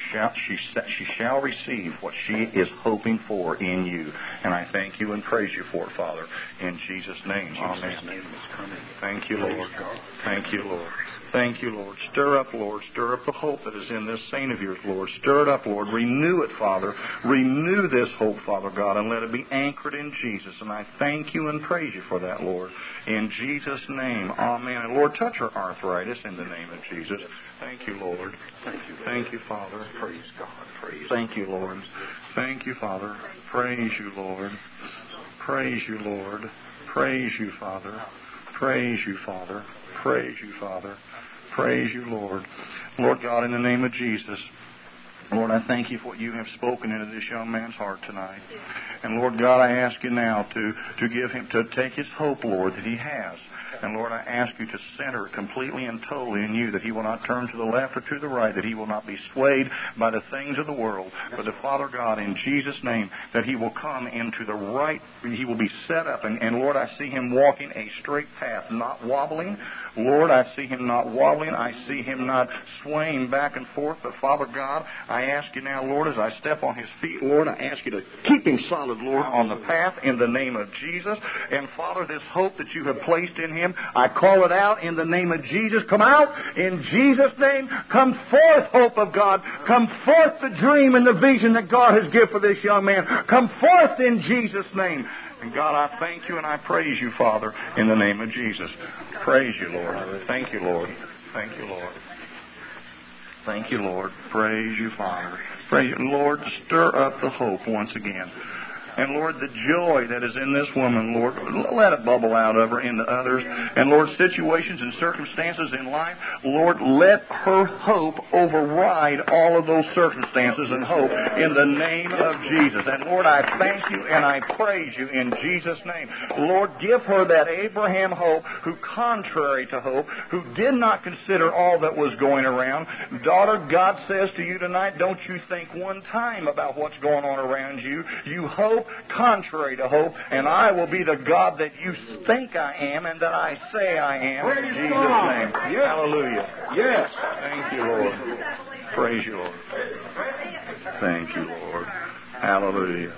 shall receive what she is hoping for in you. And I thank you and praise you for it, Father. In Jesus' name, amen. Thank you, Lord. Thank you, Lord. Thank you, Lord. Stir up, Lord. Stir up the hope that is in this saint of yours, Lord. Stir it up, Lord. Renew it, Father. Renew this hope, Father God, and let it be anchored in Jesus. And I thank you and praise you for that, Lord. In Jesus' name, amen. And Lord, touch her arthritis in the name of Jesus. Thank you, Lord. Thank you. Thank you, Father. Praise God. Praise. Thank you, Lord. Thank you, Father. Praise you, Lord. Praise you, Lord. Praise you, Father. Praise you, Father. Praise you, Father. Praise you, Lord. Lord God, in the name of Jesus, Lord, I thank you for what you have spoken into this young man's heart tonight. And Lord God, I ask you now to give him, to take his hope, Lord, that he has. And Lord, I ask you to center completely and totally in you, that he will not turn to the left or to the right, that he will not be swayed by the things of the world, but that, Father God, in Jesus' name, that he will come into the right, he will be set up. And Lord, I see him walking a straight path, not wobbling. Lord, I see him not wobbling. I see him not swaying back and forth. But Father God, I ask you now, Lord, as I step on his feet, Lord, I ask you to keep him solid, Lord, on the path in the name of Jesus. And Father, this hope that you have placed in him, I call it out in the name of Jesus. Come out in Jesus' name. Come forth, hope of God. Come forth the dream and the vision that God has given for this young man. Come forth in Jesus' name. And God, I thank you and I praise you, Father, in the name of Jesus. Praise you, Lord. Thank you, Lord. Thank you, Lord. Thank you, Lord. Praise you, Father. Praise you. Lord, stir up the hope once again. And Lord, the joy that is in this woman, Lord, let it bubble out of her into others. And Lord, situations and circumstances in life, Lord, let her hope override all of those circumstances and hope in the name of Jesus. And Lord, I thank you and I praise you in Jesus' name. Lord, give her that Abraham hope who, contrary to hope, who did not consider all that was going around. Daughter, God says to you tonight, don't you think one time about what's going on around you. You hope contrary to hope, and I will be the God that you think I am and that I say I am. In Jesus' name. Yes. Hallelujah. Yes. Thank you, Lord. Praise you, Lord. Thank you, Lord. Hallelujah.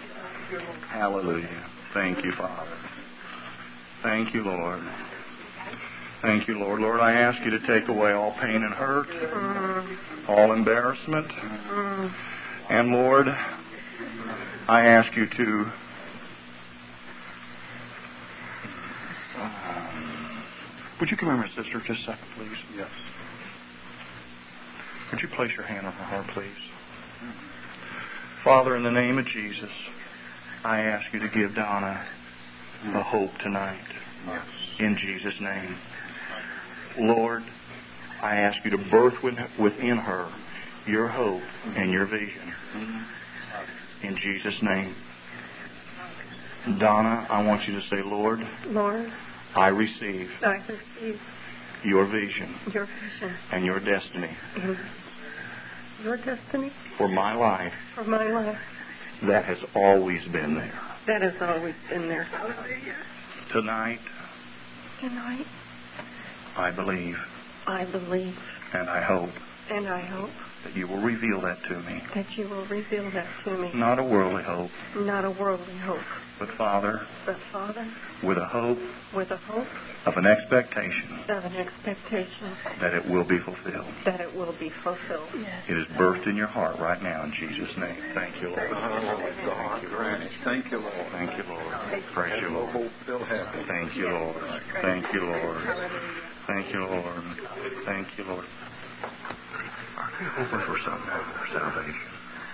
Hallelujah. Thank you, Father. Thank you, Lord. Thank you, Lord. Lord, I ask you to take away all pain and hurt, all embarrassment, and Lord, I ask you to would you come here, my sister, just a second, please? Yes. Would you place your hand on her heart, please? Father, in the name of Jesus, I ask you to give Donna a hope tonight. Yes. In Jesus' name. Lord, I ask you to birth within her your hope and your vision. In Jesus' name. Donna, I want you to say, Lord, I receive your vision and your destiny for my life that has always been there. Tonight, I believe and I hope that you will reveal that to me. Not a worldly hope. But Father, with a hope of an expectation that it will be fulfilled. Yes. It is birthed in your heart right now in Jesus' name. Thank you, Lord. Thank you, Lord. Thank you, Lord. Praise you, Lord. Thank you, Lord. Thank you, Lord. Thank you, Lord. Thank you, Lord. Are you hoping for something for salvation?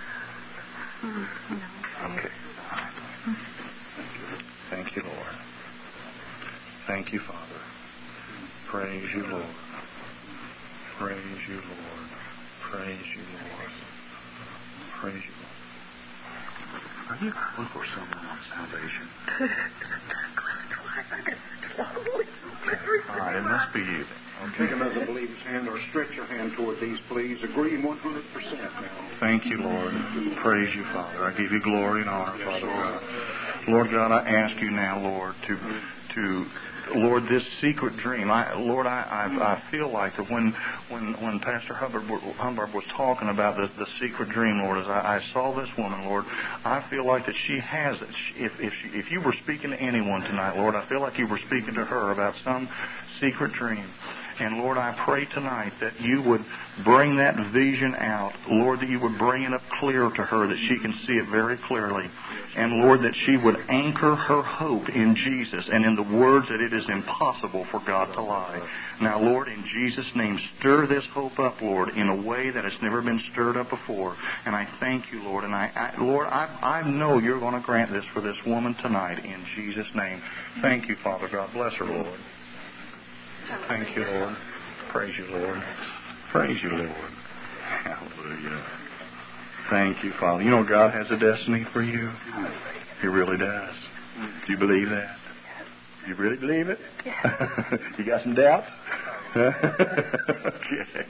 Okay. Thank you, Lord. Thank you, Father. Praise you, Lord. Praise you, Lord. Praise you, Lord. Praise you, Lord. Are you calling for someone on salvation? All right, it must be you. Take another believer's hand or stretch your hand toward these, please. Agree 100% now. Thank you, Lord. Praise you, Father. I give you glory and honor, Father God. Lord God, I ask you now, Lord, to Lord, this secret dream. I feel like that when Pastor Hubbard was talking about the secret dream, Lord, as I saw this woman, Lord, I feel like that she has it. If you were speaking to anyone tonight, Lord, I feel like you were speaking to her about some secret dream. And Lord, I pray tonight that you would bring that vision out. Lord, that you would bring it up clear to her, that she can see it very clearly. And Lord, that she would anchor her hope in Jesus and in the words that it is impossible for God to lie. Now, Lord, in Jesus' name, stir this hope up, Lord, in a way that has never been stirred up before. And I thank you, Lord. And I know you're going to grant this for this woman tonight in Jesus' name. Thank you, Father God. Bless her, Lord. Thank you, Lord. Praise you, Lord. Praise you, Lord. Hallelujah. Thank you, Father. You know God has a destiny for you. He really does. Do you believe that? You really believe it? You got some doubts? Okay.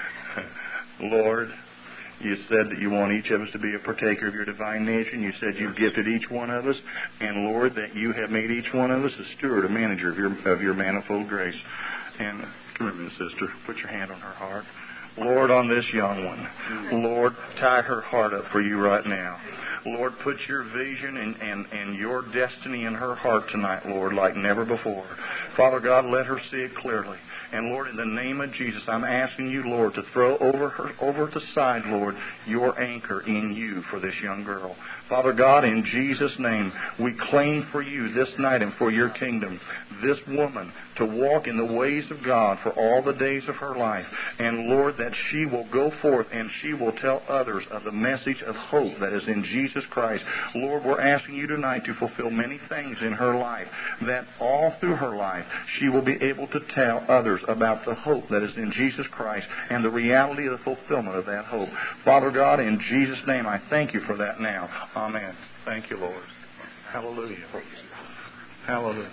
Lord, you said that you want each of us to be a partaker of your divine nature, and you said you've gifted each one of us, and Lord, that you have made each one of us a steward, a manager of your manifold grace. And come here, sister, put your hand on her heart. Lord, on this young one, Lord, tie her heart up for you right now. Lord, put your vision and your destiny in her heart tonight, Lord, like never before. Father God, let her see it clearly. And Lord, in the name of Jesus, I'm asking you, Lord, to throw over the side, Lord, your anchor in you for this young girl. Father God, in Jesus' name, we claim for you this night and for your kingdom this woman to walk in the ways of God for all the days of her life. And Lord, that she will go forth and she will tell others of the message of hope that is in Jesus Christ. Lord, we're asking you tonight to fulfill many things in her life, that all through her life she will be able to tell others about the hope that is in Jesus Christ and the reality of the fulfillment of that hope. Father God, in Jesus' name, I thank you for that now. Amen. Thank you, Lord. Hallelujah. Hallelujah.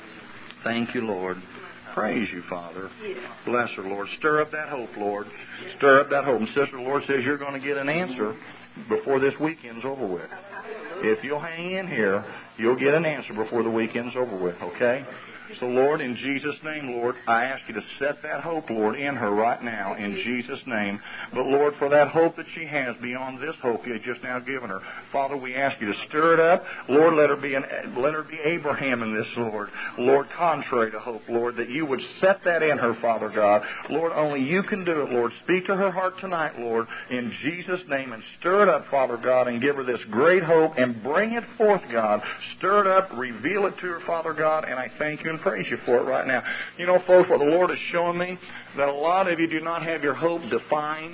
Thank you, Lord. Praise you, Father. Bless her, Lord. Stir up that hope, Lord. Stir up that hope. And Sister, the Lord says you're going to get an answer before this weekend's over with. If you'll hang in here, you'll get an answer before the weekend's over with, okay? So, Lord, in Jesus' name, Lord, I ask you to set that hope, Lord, in her right now, in Jesus' name. But, Lord, for that hope that she has beyond this hope you have just now given her, Father, we ask you to stir it up. Lord, let her be Abraham in this, Lord. Lord, contrary to hope, Lord, that you would set that in her, Father God. Lord, only you can do it, Lord. Speak to her heart tonight, Lord, in Jesus' name, and stir it up, Father God, and give her this great hope and bring it forth, God. Stir it up, reveal it to her, Father God, and I thank you and praise you for it right now. You know, folks, what the Lord is showing me, that a lot of you do not have your hope defined.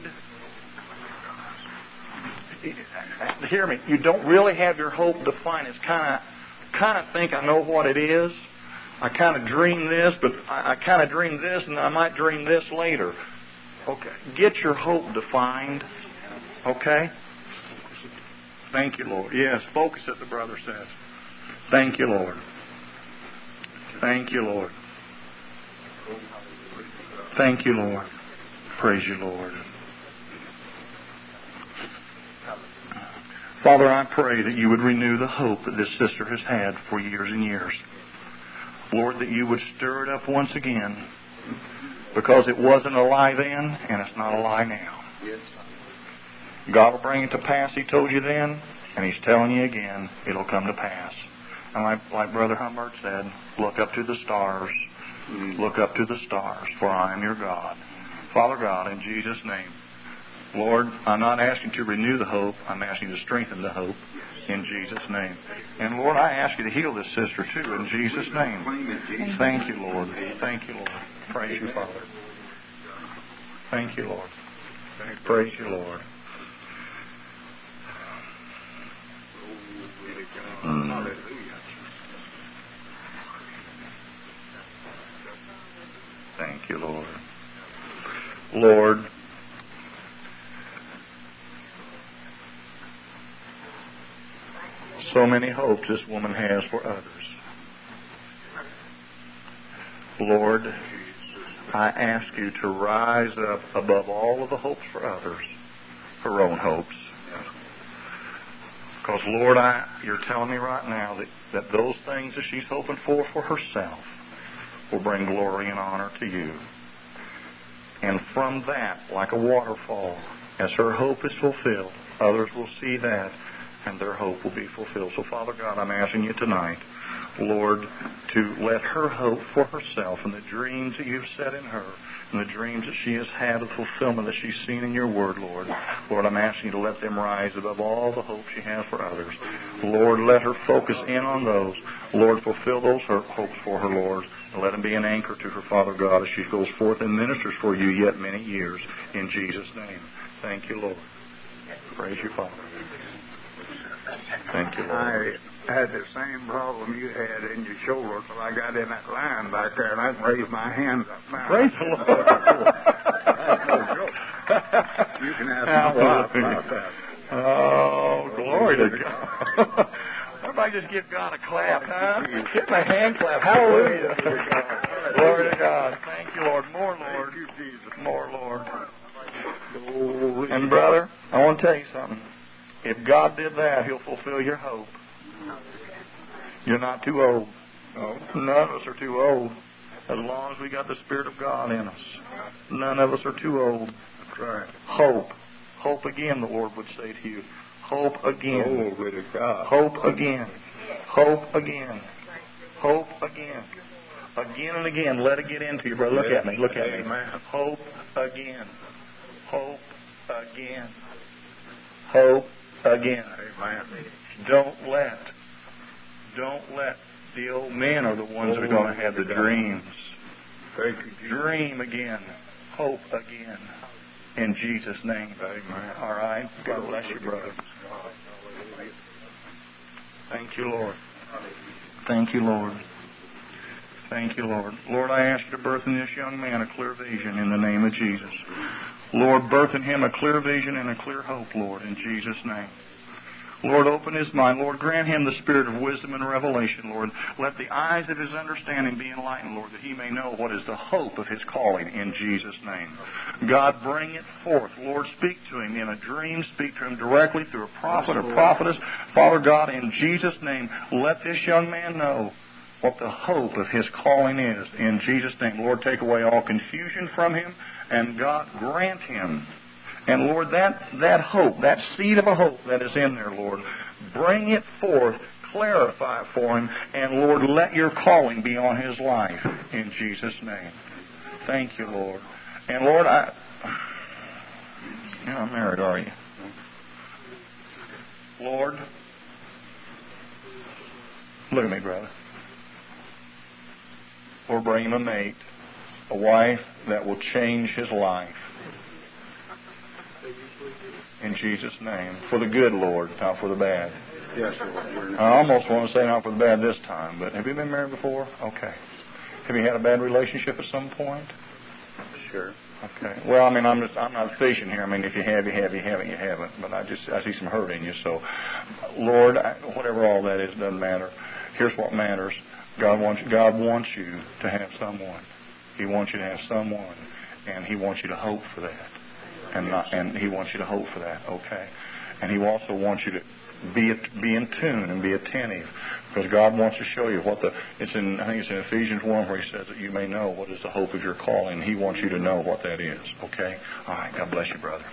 Hear me. You don't really have your hope defined. It's kind of think I know what it is. I kind of dream this, but I kind of dream this, and I might dream this later. Okay. Get your hope defined. Okay? Thank you, Lord. Yes, focus it, the brother says. Thank you, Lord. Thank you, Lord. Thank you, Lord. Praise you, Lord. Father, I pray that you would renew the hope that this sister has had for years and years. Lord, that you would stir it up once again, because it wasn't a lie then, and it's not a lie now. God will bring it to pass, He told you then, and He's telling you again, it'll come to pass. And like Brother Humbert said, look up to the stars. Look up to the stars, for I am your God. Father God, in Jesus' name, Lord, I'm not asking you to renew the hope. I'm asking you to strengthen the hope in Jesus' name. And Lord, I ask you to heal this sister too in Jesus' name. Thank you, Lord. Thank you, Lord. Praise you, Father. Thank you, Lord. Praise you, Lord. Thank you, Lord. Lord, so many hopes this woman has for others. Lord, I ask you to rise up above all of the hopes for others, her own hopes. Because, Lord, you're telling me right now that those things that she's hoping for herself will bring glory and honor to you. And from that, like a waterfall, as her hope is fulfilled, others will see that, and their hope will be fulfilled. So, Father God, I'm asking you tonight, Lord, to let her hope for herself and the dreams that you've set in her and the dreams that she has had of fulfillment that she's seen in your word, Lord. Lord, I'm asking you to let them rise above all the hope she has for others. Lord, let her focus in on those. Lord, fulfill those hopes for her, Lord, and let them be an anchor to her, Father God, as she goes forth and ministers for you yet many years. In Jesus' name. Thank you, Lord. Praise you, Father. Thank you, Lord. I had the same problem you had in your shoulder till I got in that line back there, and I raised my hands up now. Praise the Lord. That's no joke. You can ask my wife about that. Oh, glory to God. Everybody just give God a clap, huh? Give him a hand clap. Hallelujah. Glory to God. Thank you, Lord. More, Lord. Thank you, Jesus. More, Lord. And, brother, I want to tell you something. If God did that, He'll fulfill your hope. You're not too old. No. None of us are too old. As long as we got the Spirit of God in us. None of us are too old. That's right. Hope. Hope again, the Lord would say to you. Hope again. Glory to God. Hope again. Hope again. Hope again. Again and again. Let it get into you, brother. Look at me. Look at me. Amen. Hope again. Hope again. Hope again. Amen. Don't let the old men are the ones that are going to have the dreams. Thank you, Jesus. Dream again. Hope again. In Jesus' name. Amen. All right. God bless you, brother. Thank you, Lord. Thank you, Lord. Thank you, Lord. Lord, I ask you to birth in this young man a clear vision in the name of Jesus. Lord, birth in him a clear vision and a clear hope, Lord, in Jesus' name. Lord, open his mind. Lord, grant him the spirit of wisdom and revelation, Lord. Let the eyes of his understanding be enlightened, Lord, that he may know what is the hope of his calling in Jesus' name. God, bring it forth. Lord, speak to him in a dream. Speak to him directly through a prophet or prophetess. Father God, in Jesus' name, let this young man know what the hope of his calling is. In Jesus' name, Lord, take away all confusion from him, and God, grant him. And Lord, that hope, that seed of a hope that is in there, Lord, bring it forth, clarify it for him, and Lord, let your calling be on his life in Jesus' name. Thank you, Lord. And Lord, you're not married, are you? Lord, look at me, brother. Lord, bring him a mate, a wife that will change his life. In Jesus' name. For the good, Lord, not for the bad. Yes, Lord. I almost want to say not for the bad this time, but have you been married before? Okay. Have you had a bad relationship at some point? Sure. Okay. Well, I mean, I'm not fishing here. I mean, if you have, you have. You haven't, you haven't. But I see some hurt in you. So, Lord, whatever all that is, doesn't matter. Here's what matters. God wants you to have someone. He wants you to have someone, and He wants you to hope for that. And He wants you to hope for that, okay? And He also wants you to be in tune and be attentive, because God wants to show you I think it's in Ephesians 1 where He says that you may know what is the hope of your calling. He wants you to know what that is, okay? All right, God bless you, brother.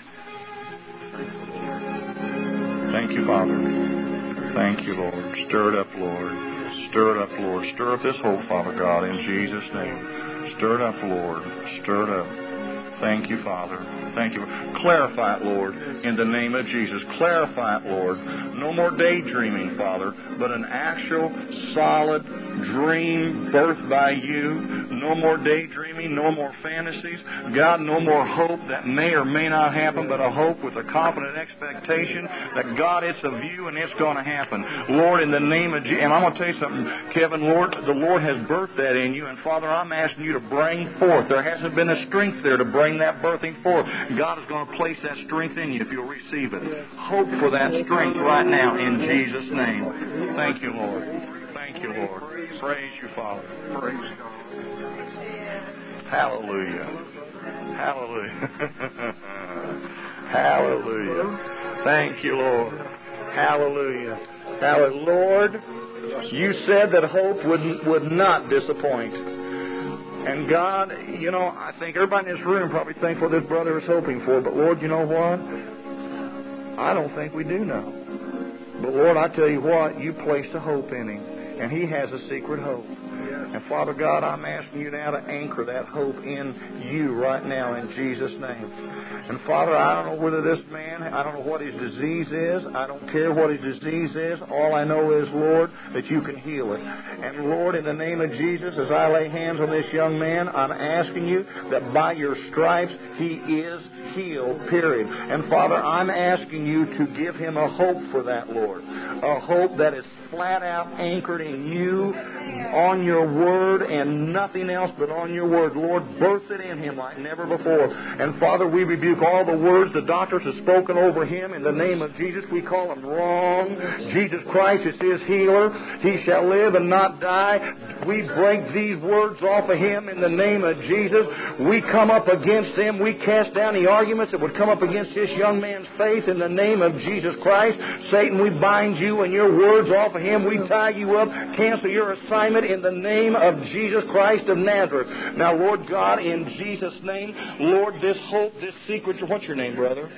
Thank you, Father. Thank you, Lord. Stir it up, Lord. Stir it up, Lord. Stir up this hope, Father God, in Jesus' name. Stir it up, Lord. Stir it up. Thank you, Father. Thank you. Clarify it, Lord, in the name of Jesus. Clarify it, Lord. No more daydreaming, Father, but an actual, solid dream birthed by you. No more daydreaming, no more fantasies. God, no more hope that may or may not happen, but a hope with a confident expectation that, God, it's of you and it's going to happen. Lord, in the name of Jesus, and I'm going to tell you something, Kevin, Lord, the Lord has birthed that in you, and Father, I'm asking you to bring forth. There hasn't been a strength there to bring bring that birthing forth. God is going to place that strength in you if you'll receive it. Hope for that strength right now in Jesus' name. Thank you, Lord. Thank you, Lord. Praise you, Father. Praise God. Hallelujah. Hallelujah. Hallelujah. Thank you, Lord. Hallelujah. Hallelujah. Lord, you said that hope would not disappoint. And God, you know, I think everybody in this room probably thinks what this brother is hoping for. But Lord, you know what? I don't think we do know. But Lord, I tell you what, you placed a hope in him. And he has a secret hope. And Father God, I'm asking you now to anchor that hope in you right now in Jesus' name. And Father, I don't know whether this man, I don't know what his disease is. I don't care what his disease is. All I know is, Lord, that you can heal it. And Lord, in the name of Jesus, as I lay hands on this young man, I'm asking you that by your stripes he is healed, period. And Father, I'm asking you to give him a hope for that, Lord. A hope that is flat out anchored in you, on your word, and nothing else but on your word. Lord, birth it in him like never before. And Father, we rebuke all the words the doctors have spoken over him in the name of Jesus. We call them wrong. Jesus Christ is his healer. He shall live and not die. We break these words off of him in the name of Jesus. We come up against them. We cast down the arguments that would come up against this young man's faith in the name of Jesus Christ. Satan, we bind you and your words off of him. We tie you up, cancel your assignment in the name of Jesus Christ of Nazareth. Now, Lord God, in Jesus' name, Lord, this hope, this secret, what's your name, brother?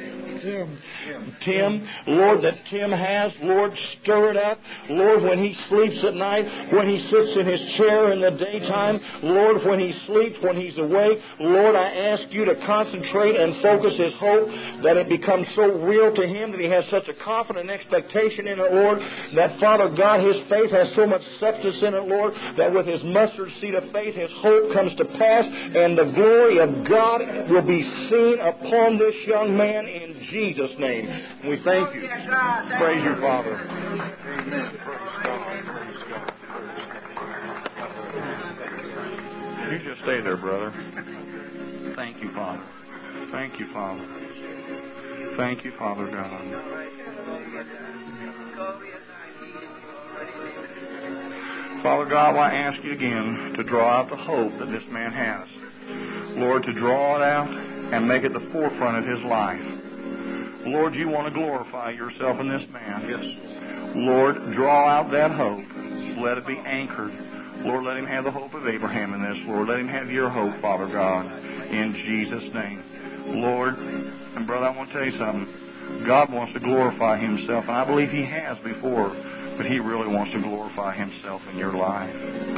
Tim, Lord, that Tim has, Lord, stir it up. Lord, when he sleeps at night, when he sits in his chair in the daytime, Lord, when he sleeps, when he's awake, Lord, I ask you to concentrate and focus his hope, that it becomes so real to him, that he has such a confident expectation in it, Lord, that, Father God, his faith has so much substance in it, Lord, that with his mustard seed of faith, his hope comes to pass, and the glory of God will be seen upon this young man in Jesus' name. We thank you. Praise you, Father. You just stay there, brother. Thank you, Father. Thank you, Father. Thank you, Father God. Father God, I ask you again to draw out the hope that this man has. Lord, to draw it out and make it the forefront of his life. Lord, you want to glorify yourself in this man. Yes. Lord, draw out that hope. Let it be anchored. Lord, let him have the hope of Abraham in this. Lord, let him have your hope, Father God, in Jesus' name. Lord, and brother, I want to tell you something. God wants to glorify himself, and I believe he has before, but he really wants to glorify himself in your life.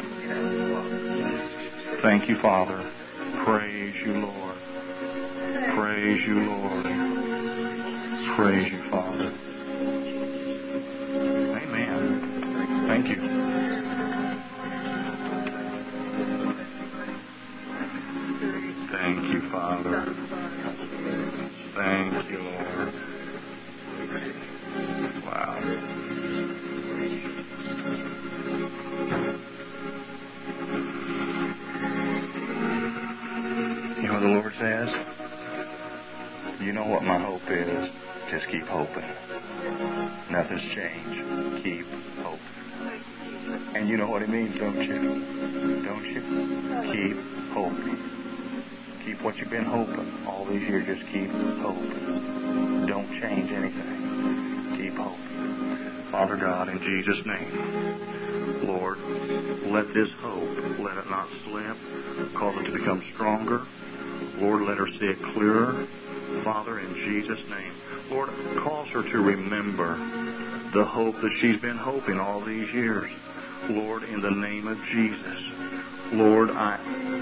Thank you, Father. Praise you, Lord. Praise you, Lord. Praise you, Father. Amen. Thank you. Thank you, Father. Thank you, Lord. Wow. You know what the Lord says? You know what my hope is. Just keep hoping. Nothing's changed. Keep hoping. And you know what it means, don't you? Don't you? Keep hoping. Keep what you've been hoping all these years. Just keep hoping. Don't change anything. Keep hoping. Father God, in Jesus' name, Lord, let this hope, let it not slip. Cause it to become stronger. Lord, let her see it clearer. Father, in Jesus' name. Lord, cause her to remember the hope that she's been hoping all these years. Lord, in the name of Jesus. Lord, I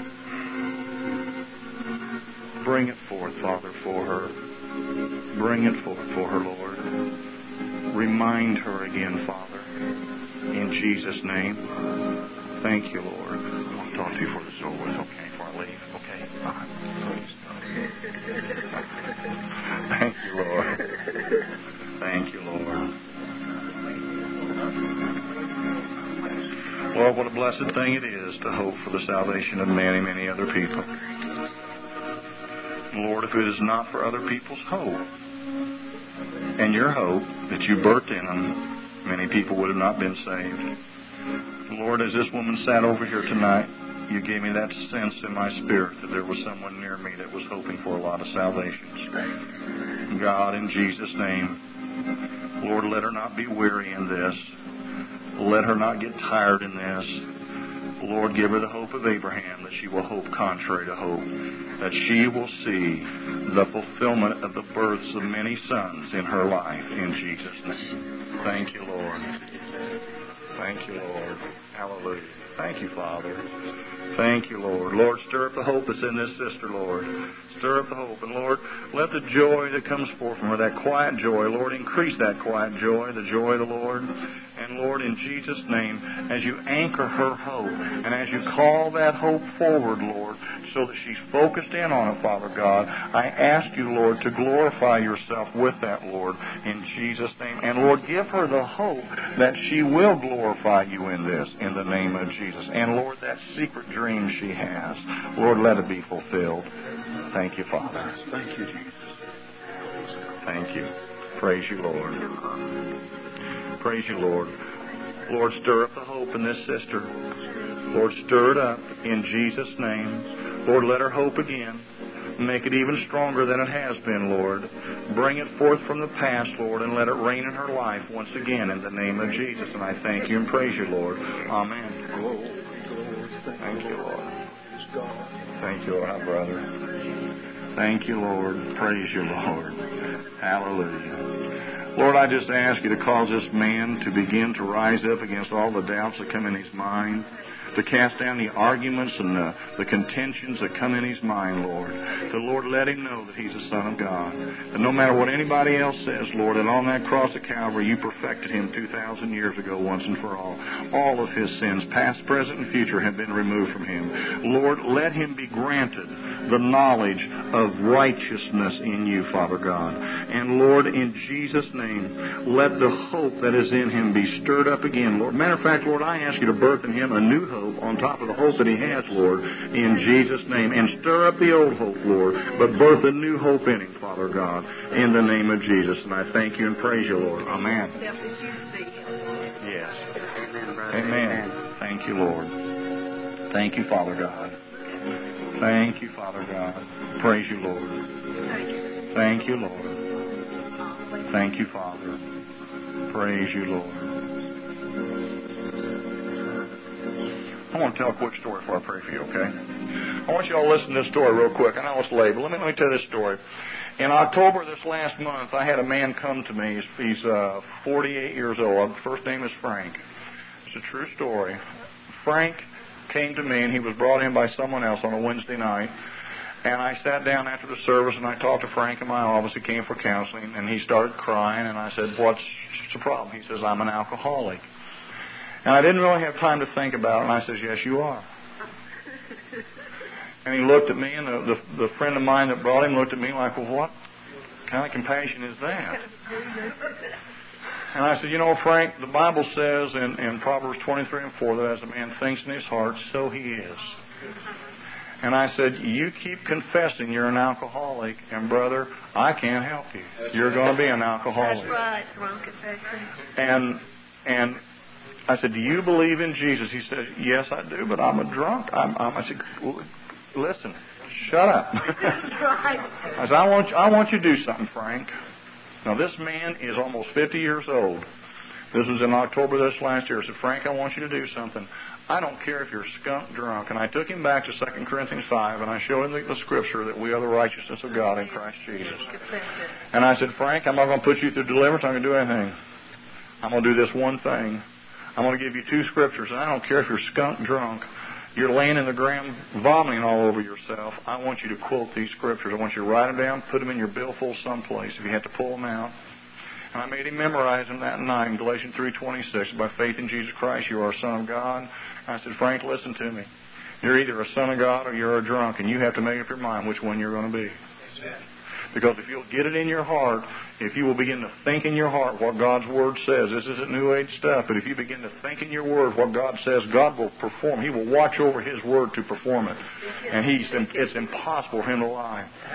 bring it forth, Father, for her. Bring it forth for her, Lord. Remind her again, Father, in Jesus' name. Thank you, Lord. I want to talk to you before the service, okay, before I leave, okay? Please. Thank you, Lord. Thank you, Lord. Lord, what a blessed thing it is to hope for the salvation of many, many other people. Lord, if it is not for other people's hope and your hope that you birthed in them, many people would have not been saved. Lord, as this woman sat over here tonight, you gave me that sense in my spirit that there was someone near me that was hoping for a lot of salvations. God, in Jesus' name, Lord, let her not be weary in this. Let her not get tired in this. Lord, give her the hope of Abraham, that she will hope contrary to hope, that she will see the fulfillment of the births of many sons in her life, in Jesus' name. Thank you, Lord. Thank you, Lord. Hallelujah. Thank you, Father. Thank you, Lord. Lord, stir up the hope that's in this sister, Lord. Stir up the hope. And, Lord, let the joy that comes forth from her, that quiet joy, Lord, increase that quiet joy, the joy of the Lord. And, Lord, in Jesus' name, as you anchor her hope and as you call that hope forward, Lord, so that she's focused in on it, Father God, I ask you, Lord, to glorify yourself with that, Lord, in Jesus' name. And, Lord, give her the hope that she will glorify you in this, in the name of Jesus. And, Lord, that secret dream she has, Lord, let it be fulfilled. Thank you, Father. Thank you, Jesus. Thank you. Praise you, Lord. Praise you, Lord. Lord, stir up the hope in this sister. Lord, stir it up in Jesus' name. Lord, let her hope again. Make it even stronger than it has been, Lord. Bring it forth from the past, Lord, and let it reign in her life once again in the name of Jesus. And I thank you and praise you, Lord. Amen. Thank you, Lord. Thank you, Lord, brother. Thank you, Lord. Praise you, Lord. Hallelujah. Lord, I just ask you to cause this man to begin to rise up against all the doubts that come in his mind, to cast down the arguments and the contentions that come in his mind, Lord. To, Lord, let him know that he's a son of God. And no matter what anybody else says, Lord, and on that cross of Calvary, you perfected him 2,000 years ago once and for all. All of his sins, past, present, and future, have been removed from him. Lord, let him be granted the knowledge of righteousness in you, Father God. And, Lord, in Jesus' name, let the hope that is in him be stirred up again, Lord. Matter of fact, Lord, I ask you to birth in him a new hope on top of the hope that he has, Lord, in Jesus' name. And stir up the old hope, Lord, but birth a new hope in him, Father God, in the name of Jesus. And I thank you and praise you, Lord. Amen. Yes. Amen. Thank you, Lord. Thank you, Father God. Thank you, Father God. Praise you, Lord. Thank you, Lord. Thank you, Father. Praise you, Lord. I want to tell a quick story before I pray for you, okay? I want you all to listen to this story real quick. I know it's late, but let me tell this story. In October this last month, I had a man come to me. He's 48 years old. First name is Frank. It's a true story. Frank came to me, and he was brought in by someone else on a Wednesday night. And I sat down after the service, and I talked to Frank in my office. He came for counseling, and he started crying. And I said, "What's the problem?" He says, "I'm an alcoholic." And I didn't really have time to think about it. And I says, "Yes, you are." And he looked at me, and the friend of mine that brought him looked at me like, "Well, what kind of compassion is that?" And I said, "You know, Frank, the Bible says in Proverbs 23 and 4 that as a man thinks in his heart, so he is." And I said, "You keep confessing you're an alcoholic, and brother, I can't help you. You're going to be an alcoholic." That's right, wrong confession. And I said, "Do you believe in Jesus?" He said, "Yes, I do, but I'm a drunk." I said, "Listen, shut up." I said, I want you to do something, Frank. Now, this man is almost 50 years old. This was in October this last year. I said, "Frank, I want you to do something. I don't care if you're skunk drunk." And I took him back to 2 Corinthians 5, and I showed him the scripture that we are the righteousness of God in Christ Jesus. And I said, "Frank, I'm not going to put you through deliverance. I'm going to do anything. I'm going to do this one thing. I'm going to give you 2 scriptures, and I don't care if you're skunk drunk. You're laying in the ground vomiting all over yourself. I want you to quote these scriptures. I want you to write them down, put them in your billfold someplace if you have to pull them out." And I made him memorize them that night in Galatians 3:26. "By faith in Jesus Christ, you are a son of God." And I said, "Frank, listen to me. You're either a son of God or you're a drunk, and you have to make up your mind which one you're going to be. Because if you'll get it in your heart, if you will begin to think in your heart what God's Word says, this isn't New Age stuff, but if you begin to think in your Word what God says, God will perform. He will watch over His Word to perform it. And it's impossible for Him to lie.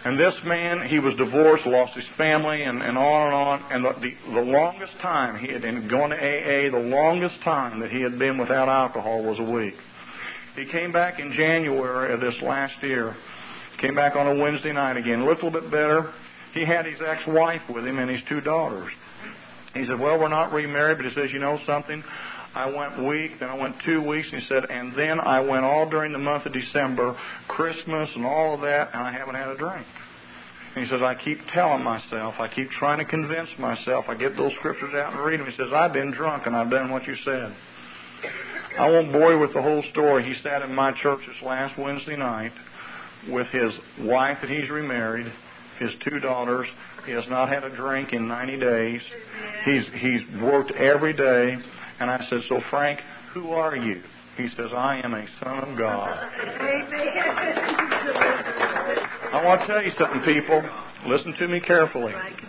And this man, he was divorced, lost his family, and on and on. And the longest time he had been going to AA, the longest time that he had been without alcohol was a week. He came back in January of this last year. Came back on a Wednesday night again. Looked a little bit better. He had his ex-wife with him and his 2 daughters. He said, well, we're not remarried, but he says, you know something? I went a week, then I went 2 weeks, and he said, and then I went all during the month of December, Christmas and all of that, and I haven't had a drink. And he says, I keep telling myself, I keep trying to convince myself, I get those scriptures out and read them. He says, I've been drunk and I've done what you said. I won't bore you with the whole story. He sat in my church this last Wednesday night with his wife that he's remarried, his 2 daughters. He has not had a drink in 90 days. He's worked every day. And I said, so Frank, who are you? He says, I am a son of God. I want to tell you something, people. Listen to me carefully.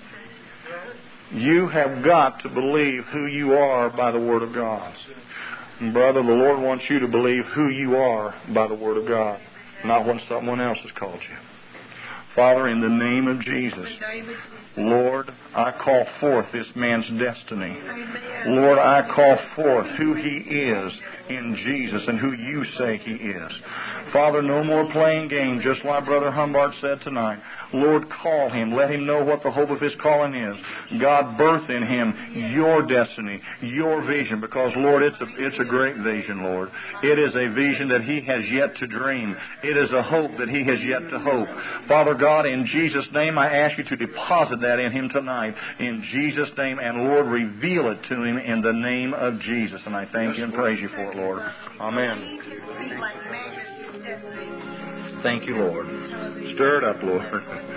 You have got to believe who you are by the Word of God. And brother, the Lord wants you to believe who you are by the Word of God, not what someone else has called you. Father, in the name of Jesus, Lord, I call forth this man's destiny. Lord, I call forth who he is in Jesus and who you say he is. Father, no more playing games, just like Brother Humbart said tonight. Lord, call him. Let him know what the hope of his calling is. God, birth in him your destiny, your vision, because, Lord, it's a great vision, Lord. It is a vision that he has yet to dream. It is a hope that he has yet to hope. Father God, in Jesus' name, I ask you to deposit that in him tonight, in Jesus' name, and, Lord, reveal it to him in the name of Jesus. And I thank you and praise you for it, Lord. Amen. Thank you, Lord. Stir it up, Lord.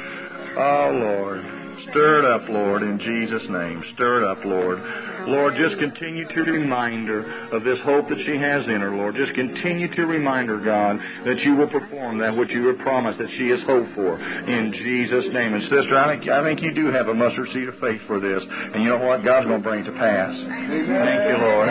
Oh, Lord. Stir it up, Lord, in Jesus' name. Stir it up, Lord. Lord, just continue to remind her of this hope that she has in her, Lord. Just continue to remind her, God, that you will perform that which you have promised that she has hoped for. In Jesus' name. And sister, I think you do have a mustard seed of faith for this. And you know what? God's going to bring it to pass. Thank you, Lord.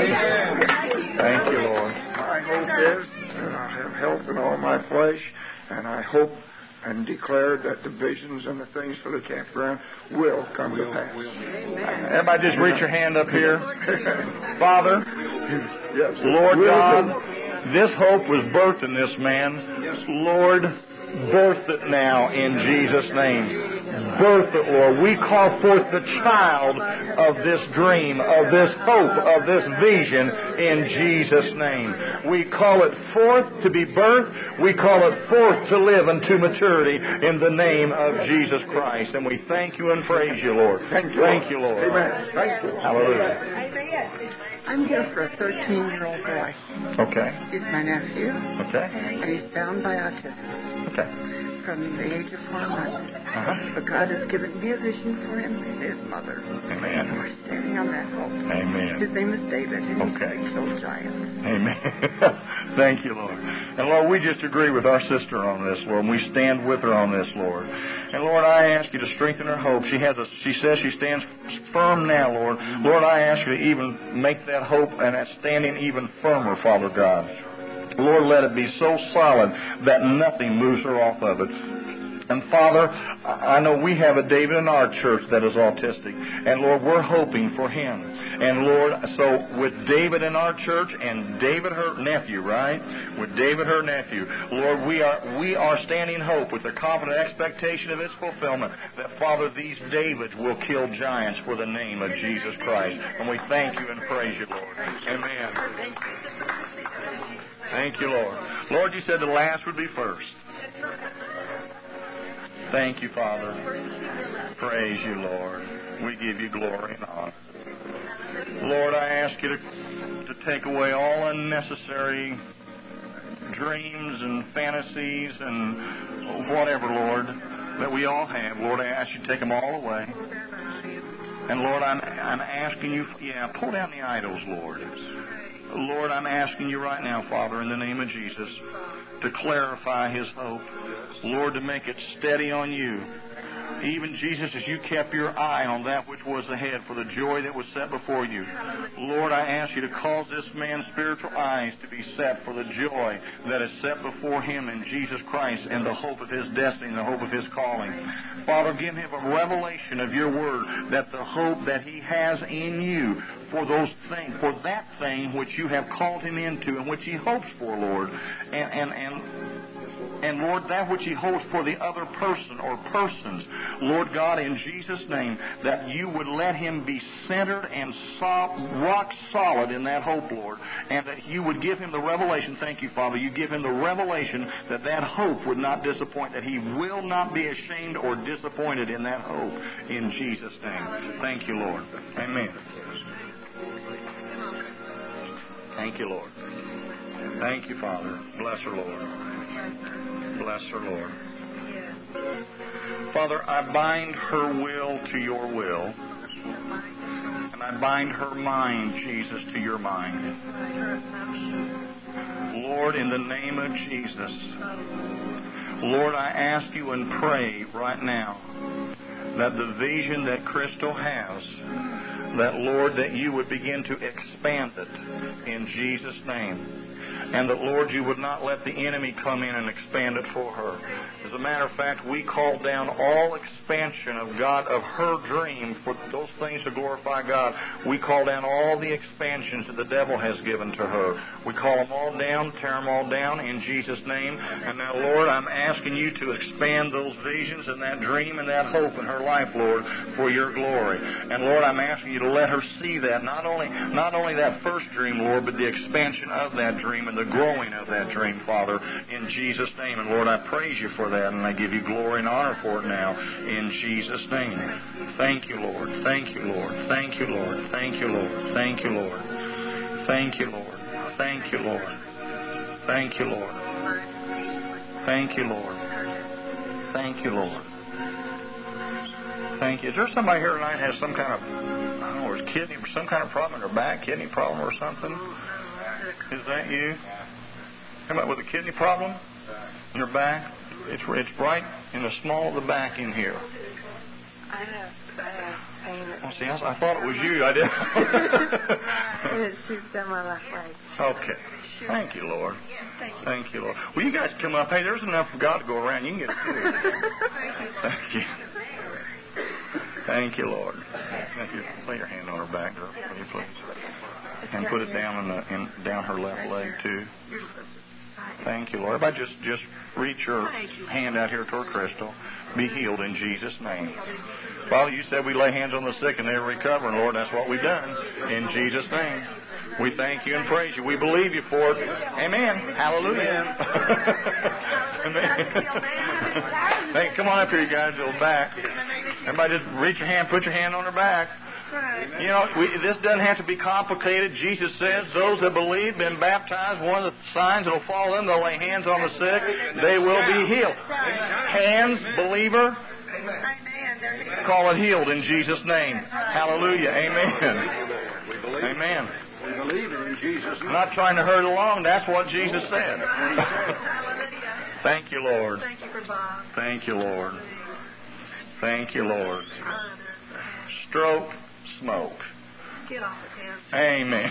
Thank you, Lord. My hope is that I have health in all my flesh, and I hope and declare that the visions and the things for the campground will come to pass. Everybody just reach your hand up here. Father, yes. Lord God, this hope was birthed in this man. Lord, birth it now in Jesus' name. Birth it, Lord. We call forth the child of this dream, of this hope, of this vision in Jesus' name. We call it forth to be birthed. We call it forth to live unto maturity in the name of Jesus Christ. And we thank you and praise you, Lord. Thank you, Lord. Amen. Thank you. Hallelujah. I'm here for a 13-year-old boy. Okay. He's my nephew. Okay. And he's bound by autism. Okay. From the age of 4 months. But God has given me a vision for him and his mother. Amen. And we're standing on that hope. Amen. His name is David, and he's going to kill giants. Amen. Thank you, Lord. And Lord, we just agree with our sister on this, Lord, and we stand with her on this, Lord. And Lord, I ask you to strengthen her hope. She says she stands firm now, Lord. Lord, I ask you to even make that hope and that standing even firmer, Father God. Lord, let it be so solid that nothing moves her off of it. And Father, I know we have a David in our church that is autistic. And Lord, we're hoping for him. And Lord, so with David in our church and David, her nephew, right? With David, her nephew, Lord, we are standing hope with the confident expectation of its fulfillment that, Father, these Davids will kill giants for the name of Jesus Christ. And we thank you and praise you, Lord. Amen. Thank you, Lord. Lord, you said the last would be first. Thank you, Father. Praise you, Lord. We give you glory and honor. Lord, I ask you to take away all unnecessary dreams and fantasies and whatever, Lord, that we all have. Lord, I ask you to take them all away. And Lord, I'm asking you, pull down the idols, Lord. Lord, I'm asking you right now, Father, in the name of Jesus, to clarify his hope. Lord, to make it steady on you. Even, Jesus, as you kept your eye on that which was ahead for the joy that was set before you, Lord, I ask you to cause this man's spiritual eyes to be set for the joy that is set before him in Jesus Christ and the hope of his destiny and the hope of his calling. Father, give him a revelation of your word, that the hope that he has in you for those things, for that thing which you have called him into and which he hopes for, Lord. And Lord, that which he hopes for the other person or persons, Lord God, in Jesus' name, that you would let him be centered and rock solid in that hope, Lord, and that you would give him the revelation. Thank you, Father. You give him the revelation that that hope would not disappoint, that he will not be ashamed or disappointed in that hope, in Jesus' name. Thank you, Lord. Amen. Thank you, Lord. Thank you, Father. Bless her, Lord. Bless her, Lord. Father, I bind her will to your will. And I bind her mind, Jesus, to your mind. Lord, in the name of Jesus, Lord, I ask you and pray right now that the vision that Crystal has, that, Lord, that you would begin to expand it in Jesus' name. And that, Lord, you would not let the enemy come in and expand it for her. As a matter of fact, we call down all expansion of God, of her dream, for those things to glorify God. We call down all the expansions that the devil has given to her. We call them all down, tear them all down in Jesus' name. And now, Lord, I'm asking you to expand those visions and that dream and that hope in her life, Lord, for your glory. And, Lord, I'm asking you to let her see that, not only that first dream, Lord, but the expansion of that dream and the growing of that dream, Father, in Jesus' name. And, Lord, I praise you for that, and I give you glory and honor for it now, in Jesus' name. Thank you, Lord. Thank you, Lord. Thank you, Lord. Thank you, Lord. Thank you, Lord. Thank you, Lord. Thank you, Lord. Thank you, Lord. Thank you, Lord. Thank you, Lord. Thank you. Is there somebody here tonight that has some kind of, I don't know, kidney, some kind of problem in their back, kidney problem or something? Is that you? Come up with a kidney problem in your back? It's right in the small of the back in here. I have pain. Oh, see, I thought it was you. I didn't. It shoots down my left leg. Okay. Thank you, Lord. Thank you, Lord. Will you guys come up? Hey, there's enough for God to go around. You can get it too. Thank you. Thank you, Lord. Thank you. Lay your hand on her back, girl, will you please? And put it down down her left leg too. Thank you, Lord. Everybody just reach your hand out here toward Crystal. Be healed in Jesus' name. Father, you said we lay hands on the sick and they recover, and Lord, that's what we've done in Jesus' name. We thank you and praise you. We believe you for it. Amen. Hallelujah. Amen. Hey, come on up here, you guys, to the back. Everybody just reach your hand, put your hand on her back. You know, this doesn't have to be complicated. Jesus says those that believe, been baptized, one of the signs that will follow them, they'll lay hands on the sick, they will be healed. Hands, believer, call it healed in Jesus' name. Hallelujah. Amen. Amen. We believe it in Jesus' name. I'm not trying to hurry along. That's what Jesus said. Thank you, Lord. Thank you for Bob. Thank you, Lord. Thank you, Lord. Stroke, smoke. Get off of him. Amen.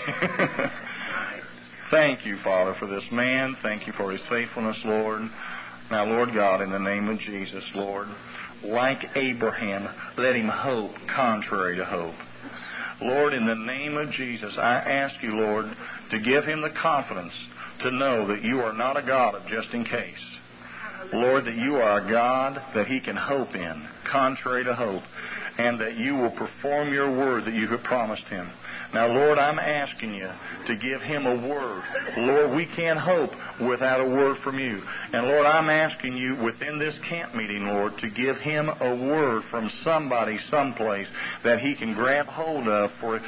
Thank you, Father, for this man. Thank you for his faithfulness, Lord. Now, Lord God, in the name of Jesus, Lord, like Abraham, let him hope contrary to hope. Lord, in the name of Jesus, I ask you, Lord, to give him the confidence to know that you are not a God of just in case. Lord, that you are a God that he can hope in, contrary to hope, and that you will perform your word that you have promised him. Now, Lord, I'm asking you to give him a word. Lord, we can't hope without a word from you. And, Lord, I'm asking you within this camp meeting, Lord, to give him a word from somebody, someplace, that he can grab hold of for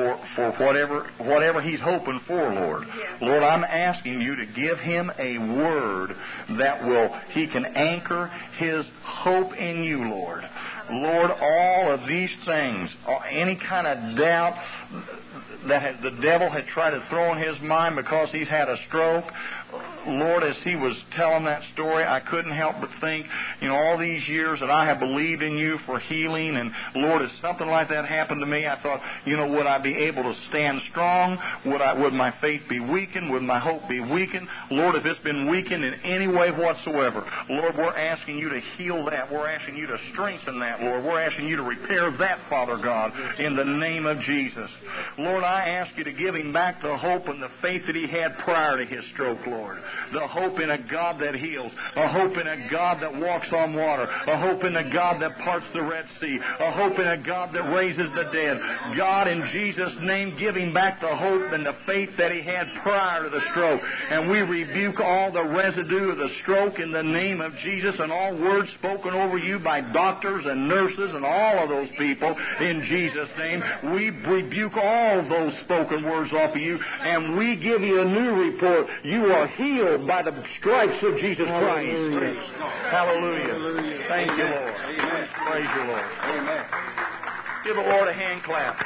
whatever he's hoping for, Lord. Lord, I'm asking you to give him a word that he can anchor his hope in you, Lord. Lord, all of these things, any kind of doubt that the devil had tried to throw in his mind because he's had a stroke, Lord, as he was telling that story, I couldn't help but think, all these years that I have believed in you for healing, and Lord, if something like that happened to me, I thought, would I be able to stand strong? Would my faith be weakened? Would my hope be weakened? Lord, if it's been weakened in any way whatsoever, Lord, we're asking you to heal that. We're asking you to strengthen that, Lord. We're asking you to repair that, Father God, in the name of Jesus. Lord, I ask you to give him back the hope and the faith that he had prior to his stroke, Lord. The hope in a God that heals, a hope in a God that walks on water, a hope in a God that parts the Red Sea, a hope in a God that raises the dead. God, in Jesus' name, give him back the hope and the faith that he had prior to the stroke. And we rebuke all the residue of the stroke in the name of Jesus, and all words spoken over you by doctors and nurses and all of those people in Jesus' name. We rebuke all those spoken words off of you, and we give you a new report. You are healed by the stripes of Jesus Christ. Hallelujah. Thank you, Lord. Amen. Praise you, Lord. Amen. Give the Lord a hand clap.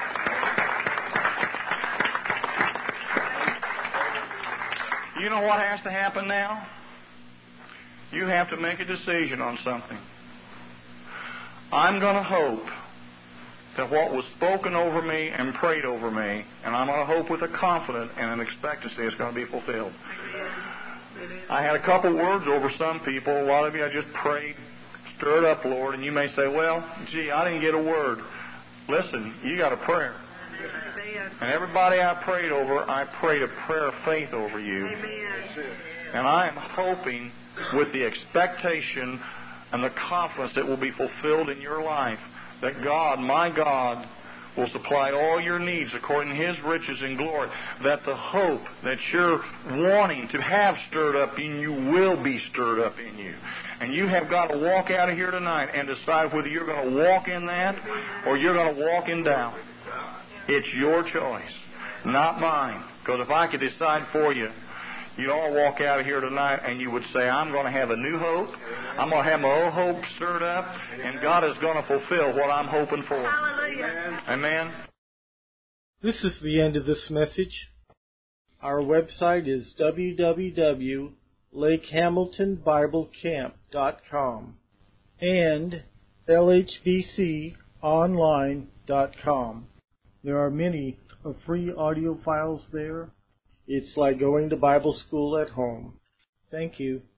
You know what has to happen now? You have to make a decision on something. I'm going to hope that what was spoken over me and prayed over me, and I'm going to hope with a confidence and an expectancy it's going to be fulfilled. I had a couple words over some people. A lot of you, I just prayed, stirred up, Lord, and you may say, well, gee, I didn't get a word. Listen, you got a prayer. And everybody I prayed over, I prayed a prayer of faith over you. And I am hoping with the expectation and the confidence that will be fulfilled in your life, that God, my God, will supply all your needs according to his riches and glory, that the hope that you're wanting to have stirred up in you will be stirred up in you. And you have got to walk out of here tonight and decide whether you're going to walk in that or you're going to walk in doubt. It's your choice, not mine. Because if I could decide for you, you'd all walk out of here tonight and you would say, I'm going to have a new hope. I'm going to have my old hope stirred up, and God is going to fulfill what I'm hoping for. Hallelujah. Amen. This is the end of this message. Our website is www.lakehamiltonbiblecamp.com and lhbconline.com. There are many free audio files there. It's like going to Bible school at home. Thank you.